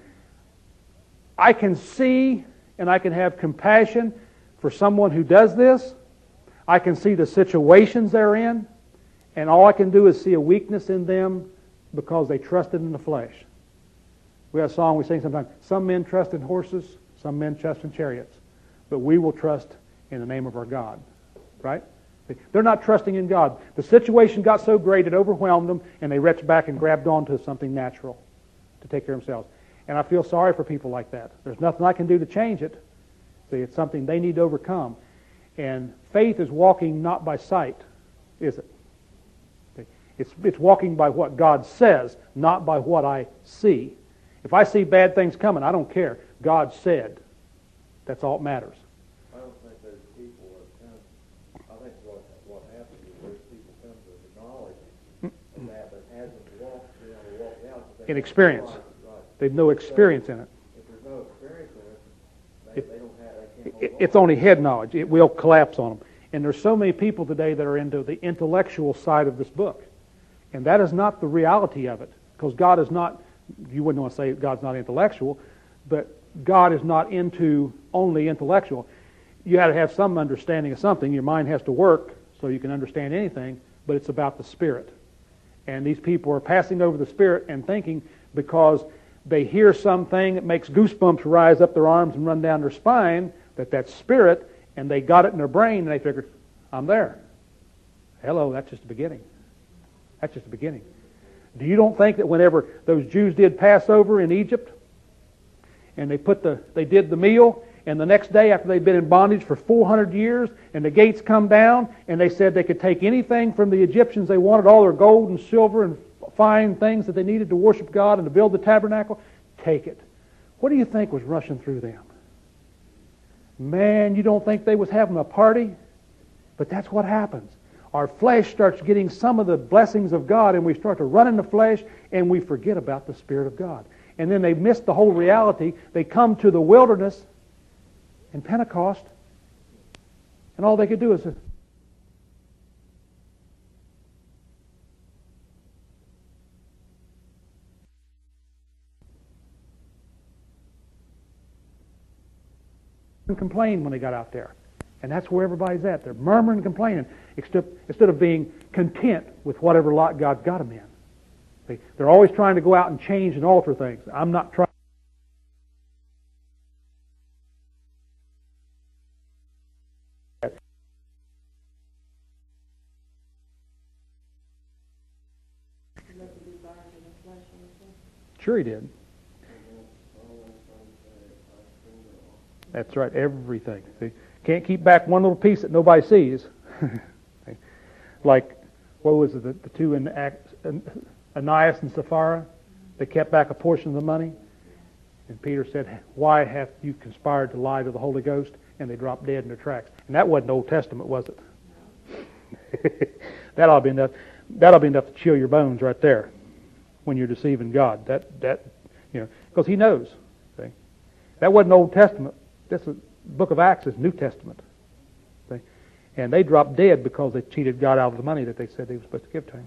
I can see and I can have compassion for someone who does this. I can see the situations they're in, and all I can do is see a weakness in them because they trusted in the flesh. We have a song we sing sometimes, some men trust in horses, some men trust in chariots, but we will trust in the name of our God. Right? They're not trusting in God. The situation got so great it overwhelmed them, and they reached back and grabbed onto something natural to take care of themselves. And I feel sorry for people like that. There's nothing I can do to change it. See, it's something they need to overcome. And faith is walking not by sight, is it? See? It's, it's walking by what God says, not by what I see. If I see bad things coming, I don't care. God said. That's all that matters. I don't think those people are come, I think what, what happens is those people come to the knowledge of that, but hasn't walked, you know, walked out. In experience. Right. They've no experience in it. If there's no experience in it, they, It- they don't have, they can't It- hold It's on. only head knowledge. It will collapse on them. And there's so many people today that are into the intellectual side of this book. And that is not the reality of it. Because God is not, you wouldn't want to say God's not intellectual, but God is not into only intellectual. You got to have some understanding of something. Your mind has to work so you can understand anything, but it's about the Spirit. And these people are passing over the Spirit and thinking because they hear something that makes goosebumps rise up their arms and run down their spine, that that's Spirit, and they got it in their brain, and they figure, I'm there. Hello, that's just the beginning. That's just the beginning. Do you don't think that whenever those Jews did Passover in Egypt, and they put the they did the meal, and the next day after they'd been in bondage for four hundred years, and the gates come down, and they said they could take anything from the Egyptians they wanted, all their gold and silver and fine things that they needed to worship God and to build the tabernacle, take it. What do you think was rushing through them? Man, you don't think they was having a party? But that's what happens. Our flesh starts getting some of the blessings of God, and we start to run in the flesh, and we forget about the Spirit of God. And then they miss the whole reality. They come to the wilderness in Pentecost, and all they could do is and complain when they got out there. And that's where everybody's at. They're murmuring and complaining instead instead of being content with whatever lot God's got them in. See, they're always trying to go out and change and alter things. I'm not trying. Let it be burned in the flesh and the flesh. Sure he did. That's right, everything. See, can't keep back one little piece that nobody sees. Like, what was it, the, the two in Acts, Ananias and Sapphira? They kept back a portion of the money. And Peter said, why have you conspired to lie to the Holy Ghost? And they dropped dead in their tracks. And that wasn't Old Testament, was it? that ought to be enough. That ought to be enough to chill your bones right there when you're deceiving God. That that you know, because He knows. See? That wasn't Old Testament. This is, book of Acts is New Testament. See? And they dropped dead because they cheated God out of the money that they said they were supposed to give to Him.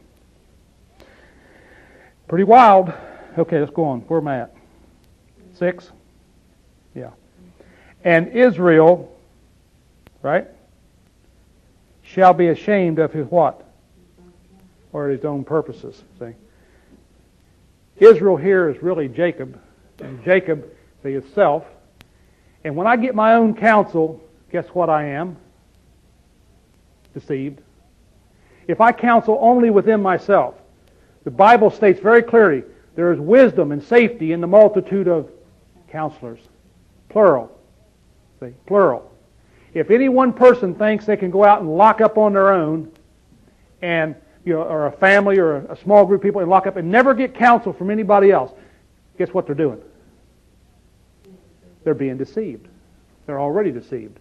Pretty wild. Okay, let's go on. Where am I at? Six? Yeah. And Israel, right, shall be ashamed of his what? Or his own purposes. See? Israel here is really Jacob. And Jacob, see, is self. And when I get my own counsel, guess what I am? Deceived. If I counsel only within myself, the Bible states very clearly, there is wisdom and safety in the multitude of counselors. Plural. See, plural. If any one person thinks they can go out and lock up on their own, and you know, or a family or a small group of people and lock up and never get counsel from anybody else, guess what they're doing? They're being deceived. They're already deceived.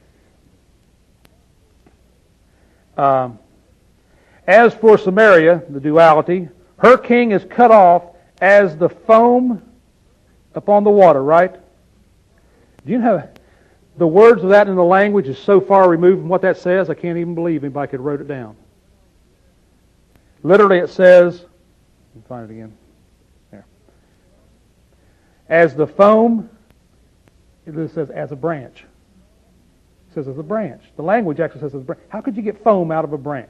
Um, as for Samaria, the duality, her king is cut off as the foam upon the water, right? Do you know the words of that in the language is so far removed from what that says, I can't even believe anybody could wrote it down. Literally it says, let me find it again. There. As the foam, it says as a branch. It says as a branch. The language actually says as a branch. How could you get foam out of a branch?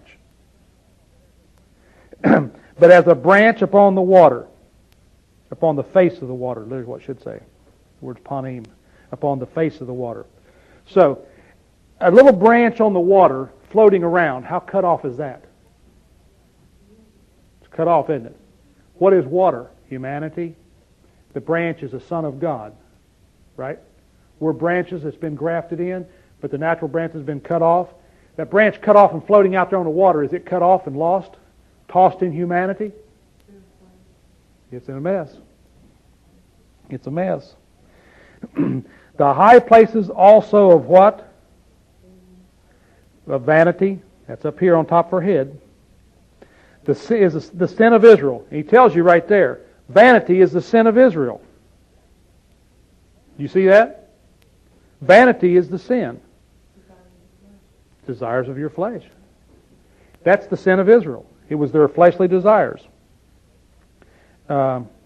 But as a branch upon the water, upon the face of the water, literally what it should say. The word's panim, upon the face of the water. So, a little branch on the water floating around, how cut off is that? It's cut off, isn't it? What is water? Humanity. The branch is a son of God, right? We're branches that's been grafted in, but the natural branch has been cut off. That branch cut off and floating out there on the water, is it cut off and lost? tossed in humanity? It's in a mess. It's a mess. The high places also of what? Of vanity. That's up here on top of her head. The sin is the sin of Israel. He tells you right there, vanity is the sin of Israel. You see that? Vanity is the sin. Desires of your flesh. That's the sin of Israel. It was their fleshly desires. Um,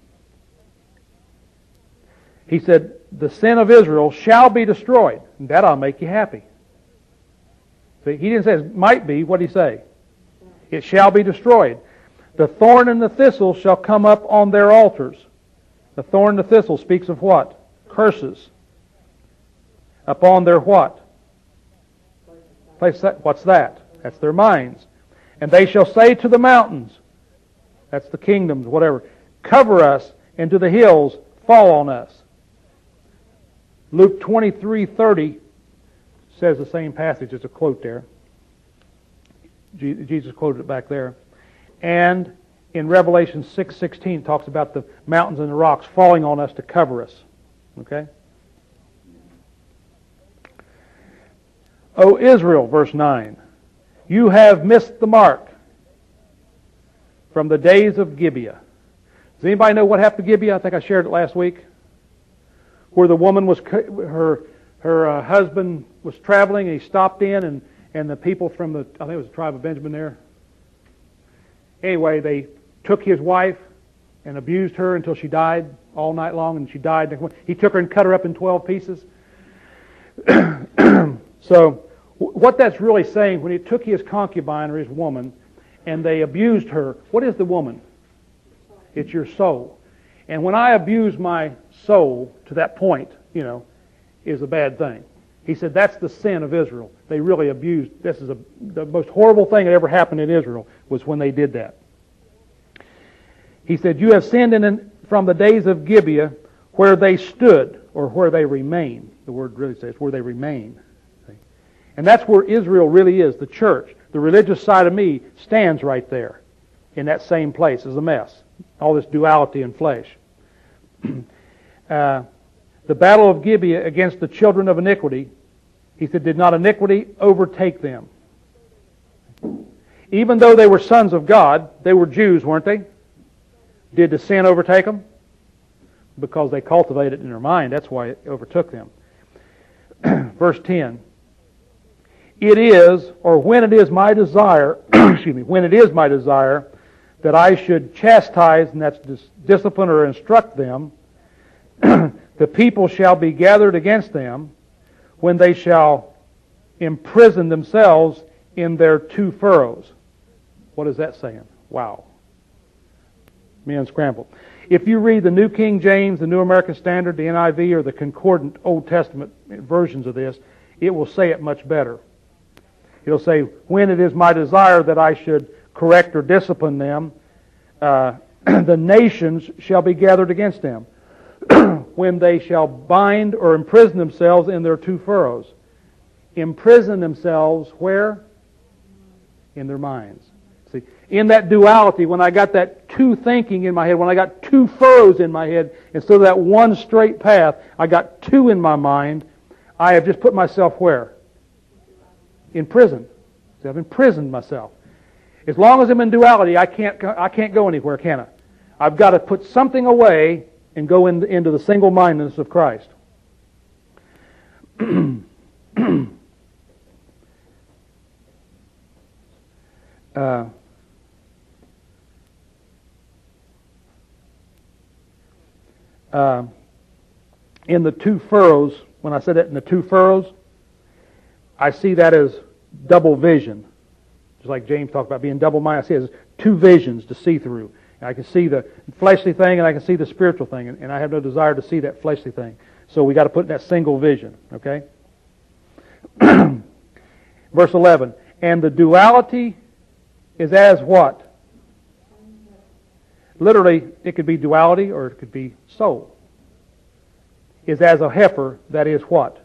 he said, the sin of Israel shall be destroyed. And that'll make you happy. See, he didn't say it might be. What did he say? It shall be destroyed. The thorn and the thistle shall come up on their altars. The thorn and the thistle speaks of what? Curses. Upon their what? Place that, what's that? That's their minds. And they shall say to the mountains, that's the kingdoms, whatever, cover us, and to the hills fall on us. Luke twenty-three thirty says the same passage. It's a quote there. Jesus quoted it back there. And in Revelation six sixteen talks about the mountains and the rocks falling on us to cover us. Okay? O Israel, verse nine, you have missed the mark from the days of Gibeah. Does anybody know what happened to Gibeah? I think I shared it last week. Where the woman was, her her uh, husband was traveling, and he stopped in, and, and the people from the, I think it was the tribe of Benjamin there. Anyway, they took his wife and abused her until she died all night long, and she died. He took her and cut her up in twelve pieces. So, what that's really saying, when he took his concubine or his woman, and they abused her, what is the woman? It's your soul. And when I abuse my soul to that point, you know, is a bad thing. He said that's the sin of Israel. They really abused. This is a, the most horrible thing that ever happened in Israel was when they did that. He said, you have sinned in, from the days of Gibeah where they stood, or where they remain. The word really says where they remain. And that's where Israel really is, the church. The religious side of me stands right there in that same place as a mess. All this duality in flesh. uh, the battle of Gibeah against the children of iniquity, he said, did not iniquity overtake them? Even though they were sons of God, they were Jews, weren't they? Did the sin overtake them? Because they cultivated it in their mind. That's why it overtook them. Verse ten. It is, or when it is my desire, excuse me, when it is my desire that I should chastise, and that's dis- discipline or instruct them, the people shall be gathered against them when they shall imprison themselves in their two furrows. What is that saying? Wow. Me unscrambled. If you read the New King James, the New American Standard, the N I V, or the concordant Old Testament versions of this, it will say it much better. It'll say, when it is my desire that I should correct or discipline them, uh, the nations shall be gathered against them, when they shall bind or imprison themselves in their two furrows. Imprison themselves where? In their minds. See, in that duality, when I got that two thinking in my head, when I got two furrows in my head, instead of that one straight path, I got two in my mind, I have just put myself where? In prison. See, I've imprisoned myself. As long as I'm in duality, I can't I can't go anywhere, can I? I've got to put something away and go in, into the single-mindedness of Christ. uh, uh, in the two furrows, when I said that in the two furrows, I see that as double vision. Just like James talked about being double-minded. I see it as two visions to see through. And I can see the fleshly thing and I can see the spiritual thing. And, and I have no desire to see that fleshly thing. So we got to put in that single vision. Okay? Verse eleven. And the duality is as what? Literally, it could be duality or it could be soul. Is as a heifer that is what?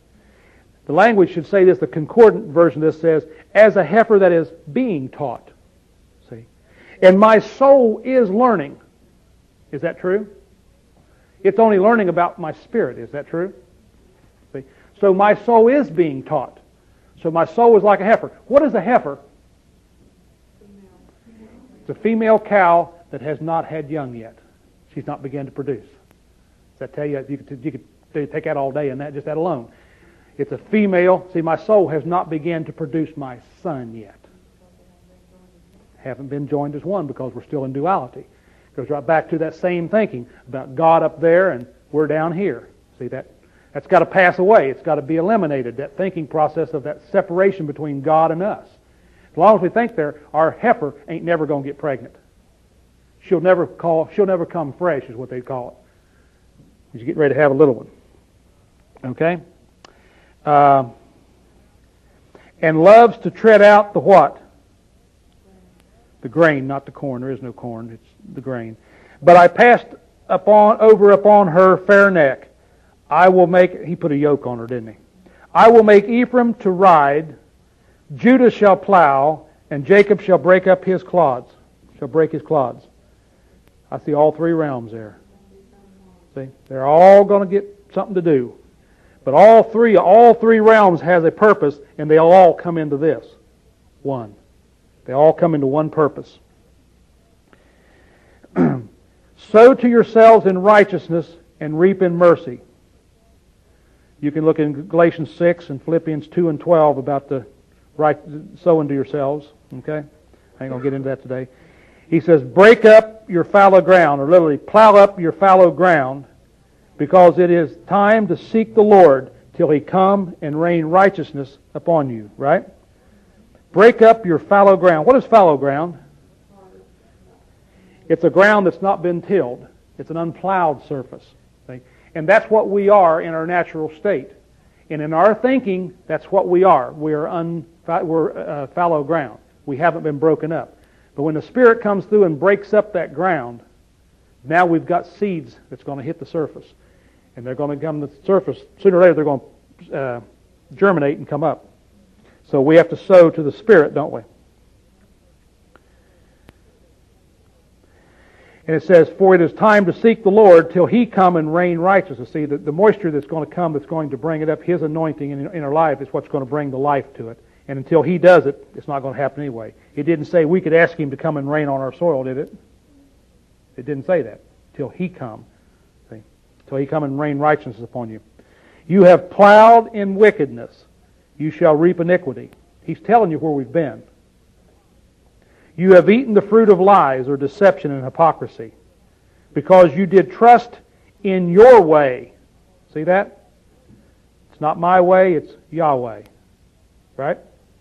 The language should say this, the concordant version of this says, as a heifer that is being taught. And my soul is learning. Is that true? It's only learning about my spirit. Is that true? See? So my soul is being taught. So my soul is like a heifer. What is a heifer? It's a female cow that has not had young yet. She's not begun to produce. Does that tell you? You could, you could take that all day and that just that alone. It's a female. See, my soul has not begun to produce my son yet. Haven't been joined as one because we're still in duality. Goes right back to that same thinking about God up there and we're down here. See, that that's got to pass away. It's got to be eliminated. That thinking process of that separation between God and us. As long as we think there, our heifer ain't never going to get pregnant. She'll never call. She'll never come fresh, is what they call it. She's getting ready to have a little one. Okay. Uh, and loves to tread out the what? The grain, not the corn. There is no corn. It's the grain. But I passed upon over upon her fair neck. I will make. He put a yoke on her, didn't he? I will make Ephraim to ride. Judah shall plow, and Jacob shall break up his clods. Shall break his clods. I see all three realms there. See, they're all going to get something to do. But all three, all three realms has a purpose, and they all come into this one. They all come into one purpose. Sow to yourselves in righteousness and reap in mercy. You can look in Galatians six and Philippians two and twelve about the right sowing to yourselves. Okay? I ain't going to get into that today. He says, break up your fallow ground, or literally plow up your fallow ground, because it is time to seek the Lord till He come and rain righteousness upon you. Right? Break up your fallow ground. What is fallow ground? It's a ground that's not been tilled. It's an unplowed surface. See? And that's what we are in our natural state. And in our thinking, that's what we are. We are un, we're uh, fallow ground. We haven't been broken up. But when the Spirit comes through and breaks up that ground, now we've got seeds that's going to hit the surface. And they're going to come to the surface. Sooner or later, they're going to uh, germinate and come up. So we have to sow to the Spirit, don't we? And it says, for it is time to seek the Lord till He come and rain righteousness. See, the, the moisture that's going to come, that's going to bring it up, His anointing in, in our life is what's going to bring the life to it. And until He does it, it's not going to happen anyway. It didn't say we could ask Him to come and rain on our soil, did it? It didn't say that. Till He come. See? Till He come and rain righteousness upon you. You have plowed in wickedness. You shall reap iniquity. He's telling you where we've been. You have eaten the fruit of lies, or deception and hypocrisy, because you did trust in your way. See that? It's not my way, it's Yahweh. Right?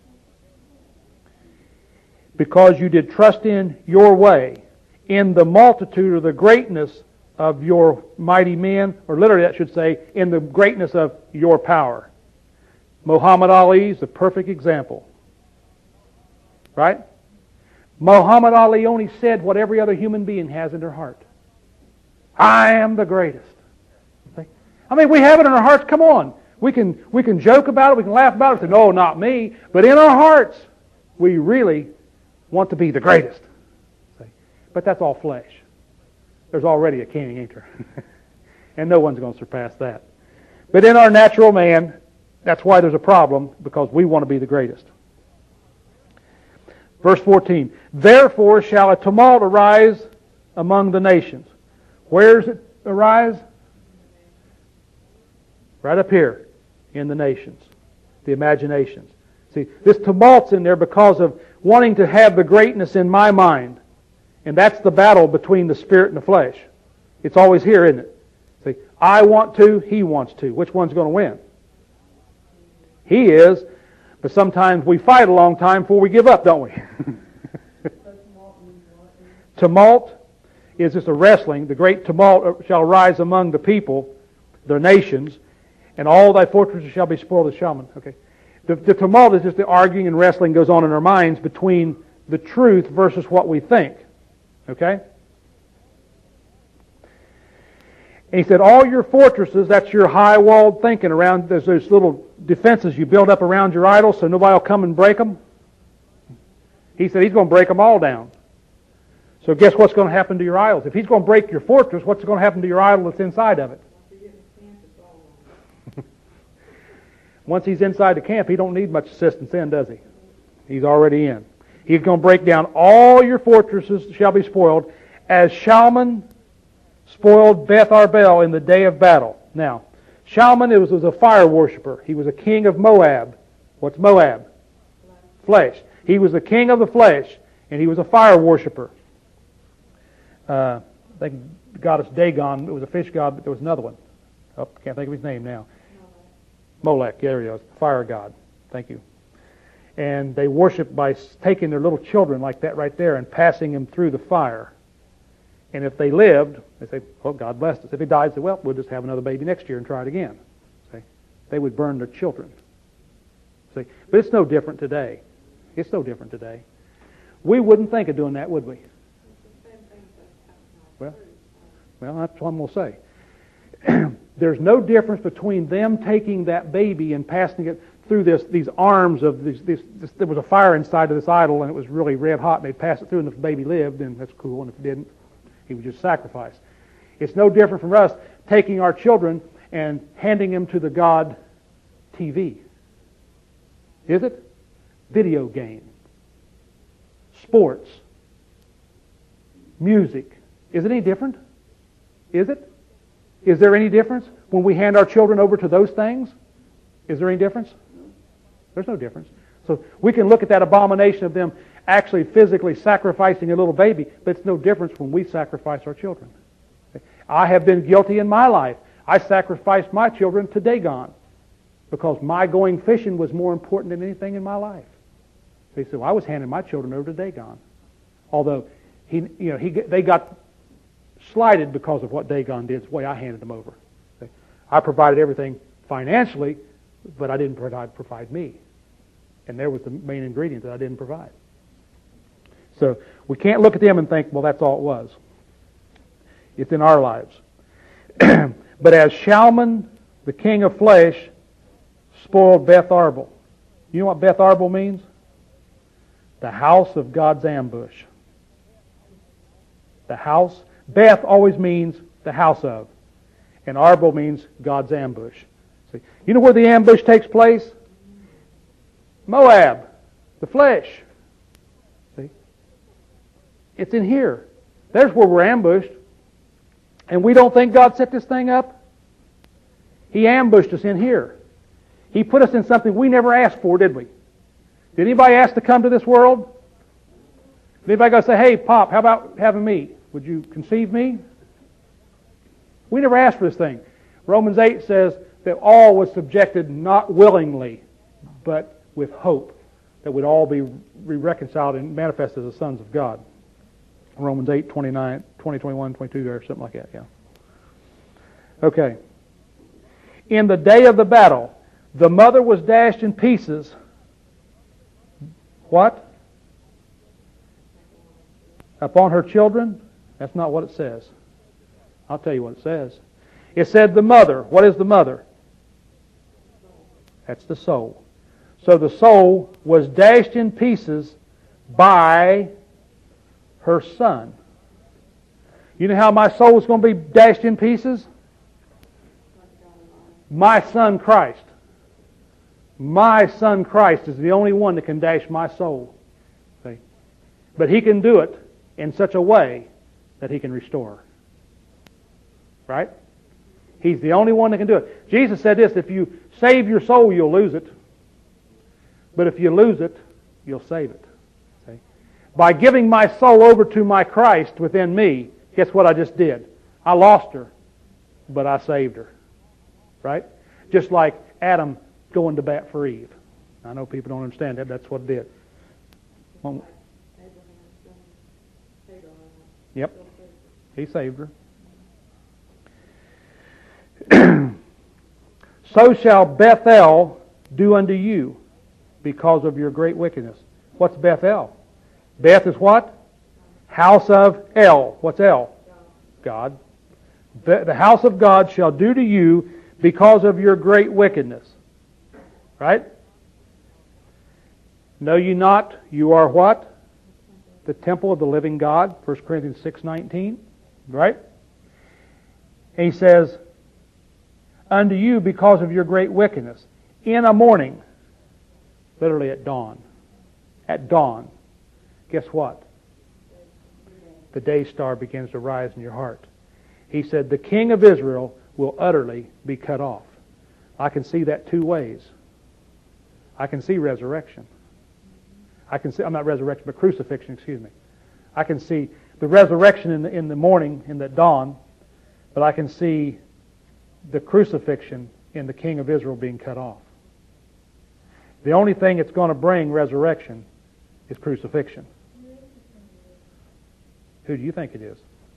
Because you did trust in your way, in the multitude or the greatness of your mighty men, or literally that should say, in the greatness of your power. Muhammad Ali is the perfect example. Right? Muhammad Ali only said what every other human being has in their heart. I am the greatest. I mean, we have it in our hearts. Come on. We can, we can joke about it. We can laugh about it. Say, no, not me. But in our hearts, we really want to be the greatest. But that's all flesh. There's already a king, ain't there? And no one's going to surpass that. But in our natural man, that's why there's a problem, because we want to be the greatest. Verse fourteen, therefore shall a tumult arise among the nations. Where does it arise? Right up here, in the nations, the imaginations. See, this tumult's in there because of wanting to have the greatness in my mind. And that's the battle between the spirit and the flesh. It's always here, isn't it? See, I want to, he wants to. Which one's going to win? He is. But sometimes we fight a long time before we give up, don't we? Tumult is just a wrestling. The great tumult shall rise among the people, their nations, and all thy fortresses shall be spoiled as shaman. Okay, the, the tumult is just the arguing and wrestling goes on in our minds between the truth versus what we think. Okay? And he said, all your fortresses, that's your high-walled thinking around, there's those little defenses you build up around your idols so nobody will come and break them. He said he's going to break them all down. So guess what's going to happen to your idols? If he's going to break your fortress, what's going to happen to your idol that's inside of it? Once he's inside the camp, he don't need much assistance then, does he? He's already in. He's going to break down all your fortresses shall be spoiled, as Shalman spoiled Beth Arbel in the day of battle. Now, Shalman was, was a fire worshiper. He was a king of Moab. What's Moab? Flesh. He was the king of the flesh, and he was a fire worshiper. Uh, I think the goddess Dagon, it was a fish god, but there was another one. Oh, I can't think of his name now. Molech, there he is, fire god. Thank you. And they worship by taking their little children like that right there and passing them through the fire. And if they lived, they say, well, God blessed us. If he died, they say, well, we'll just have another baby next year and try it again. See? They would burn their children. See? But it's no different today. It's no different today. We wouldn't think of doing that, would we? Well, well, that's what I'm going to say. There's no difference between them taking that baby and passing it through this these arms of these, this, this. There was a fire inside of this idol, and it was really red hot, and they'd pass it through, and if the baby lived, then that's cool, and if it didn't, he was just sacrificed. It's no different from us taking our children and handing them to the god T V. Is it? Video game. Sports. Music. Is it any different? Is it? Is there any difference when we hand our children over to those things? Is there any difference? There's no difference. So we can look at that abomination of them actually physically sacrificing a little baby, but it's no difference when we sacrifice our children. I have been guilty in my life. I sacrificed my children to Dagon because my going fishing was more important than anything in my life. So he said, well, I was handing my children over to Dagon. Although he, you know, he, they got slighted because of what Dagon did, the way I handed them over. I provided everything financially, but I didn't provide, provide me. And there was the main ingredient that I didn't provide. So we can't look at them and think, well, that's all it was. It's in our lives. But as Shalman, the king of flesh, spoiled Beth Arbel. You know what Beth Arbel means? The house of God's ambush. The house. Beth always means the house of. And Arbel means God's ambush. See, you know where the ambush takes place? Moab. The flesh. See? It's in here. There's where we're ambushed. And we don't think God set this thing up? He ambushed us in here. He put us in something we never asked for, did we? Did anybody ask to come to this world? Did anybody go say, hey, Pop, how about having me? Would you conceive me? We never asked for this thing. Romans eight says that all was subjected not willingly, but with hope that we'd all be reconciled and manifested as the sons of God. Romans eight, twenty-nine, twenty, twenty-one, twenty-two, or something like that, yeah. Okay. In the day of the battle, the mother was dashed in pieces. What? Upon her children? That's not what it says. I'll tell you what it says. It said the mother. What is the mother? That's the soul. So the soul was dashed in pieces by her son. You know how my soul is going to be dashed in pieces? My son Christ. My son Christ is the only one that can dash my soul. See? But he can do it in such a way that he can restore. Right? He's the only one that can do it. Jesus said this, if you save your soul, you'll lose it. But if you lose it, you'll save it. See? By giving my soul over to my Christ within me, guess what I just did? I lost her, but I saved her. Right? Just like Adam going to bat for Eve. I know people don't understand that. That's what it did. Well, yep. He saved her. So shall Bethel do unto you because of your great wickedness. What's Bethel? Beth is what? House of El. What's El? God. The house of God shall do to you because of your great wickedness. Right? Know you not, you are what? the temple of the living God, First Corinthians six nineteen, right? And he says, unto you because of your great wickedness, in a morning, literally at dawn, at dawn, guess what? The day star begins to rise in your heart. He said, the king of Israel will utterly be cut off. I can see that two ways. I can see resurrection. I can see, I'm not resurrection, but crucifixion, excuse me. I can see the resurrection in the, in the morning, in the dawn, but I can see the crucifixion in the king of Israel being cut off. The only thing that's going to bring resurrection is crucifixion. Who do you think it is?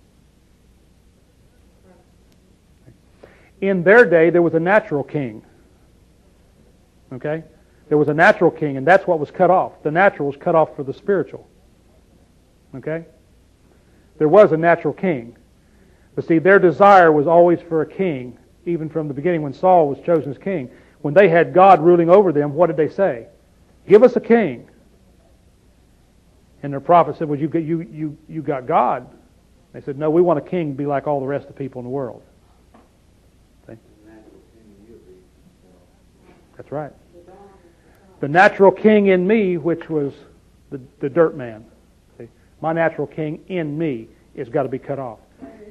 In their day, there was a natural king. Okay? There was a natural king, and that's what was cut off. The natural was cut off for the spiritual. Okay? There was a natural king. But see, their desire was always for a king, even from the beginning when Saul was chosen as king. When they had God ruling over them, what did they say? Give us a king. And their prophet said, well, you, you, you, you got God. They said, no, we want a king to be like all the rest of the people in the world. See? That's right. The natural king in me, which was the, the dirt man. See? My natural king in me has got to be cut off.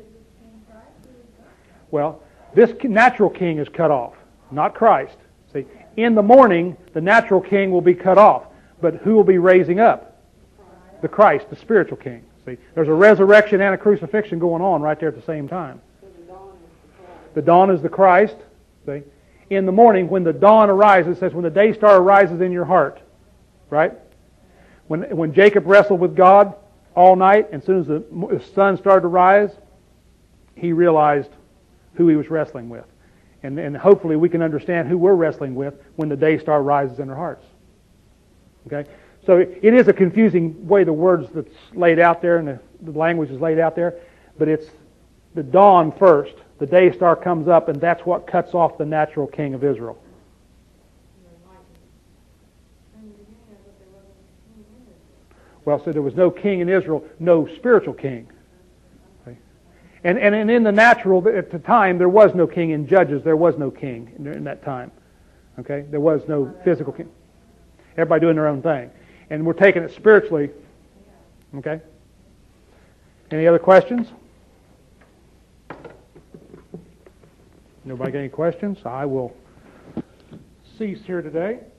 Well, this natural king is cut off, not Christ. See, in the morning, the natural king will be cut off. But who will be raising up? The Christ, the spiritual king. See, there's a resurrection and a crucifixion going on right there at the same time. The dawn is the Christ. See, in the morning, when the dawn arises, it says when the day star arises in your heart, right? When when Jacob wrestled with God all night, and as soon as the sun started to rise, he realized who he was wrestling with. And, and hopefully we can understand who we're wrestling with when the day star rises in our hearts. Okay? So it is a confusing way the words that's laid out there and the, the language is laid out there, but it's the dawn first. The day star comes up, and that's what cuts off the natural king of Israel. Well, so there was no king in Israel, no spiritual king. Okay? And, and and in the natural, at the time, there was no king. In Judges, there was no king in, in that time. Okay, there was no physical king. Everybody doing their own thing. And we're taking it spiritually. Okay? Any other questions? Nobody got any questions? I will cease here today.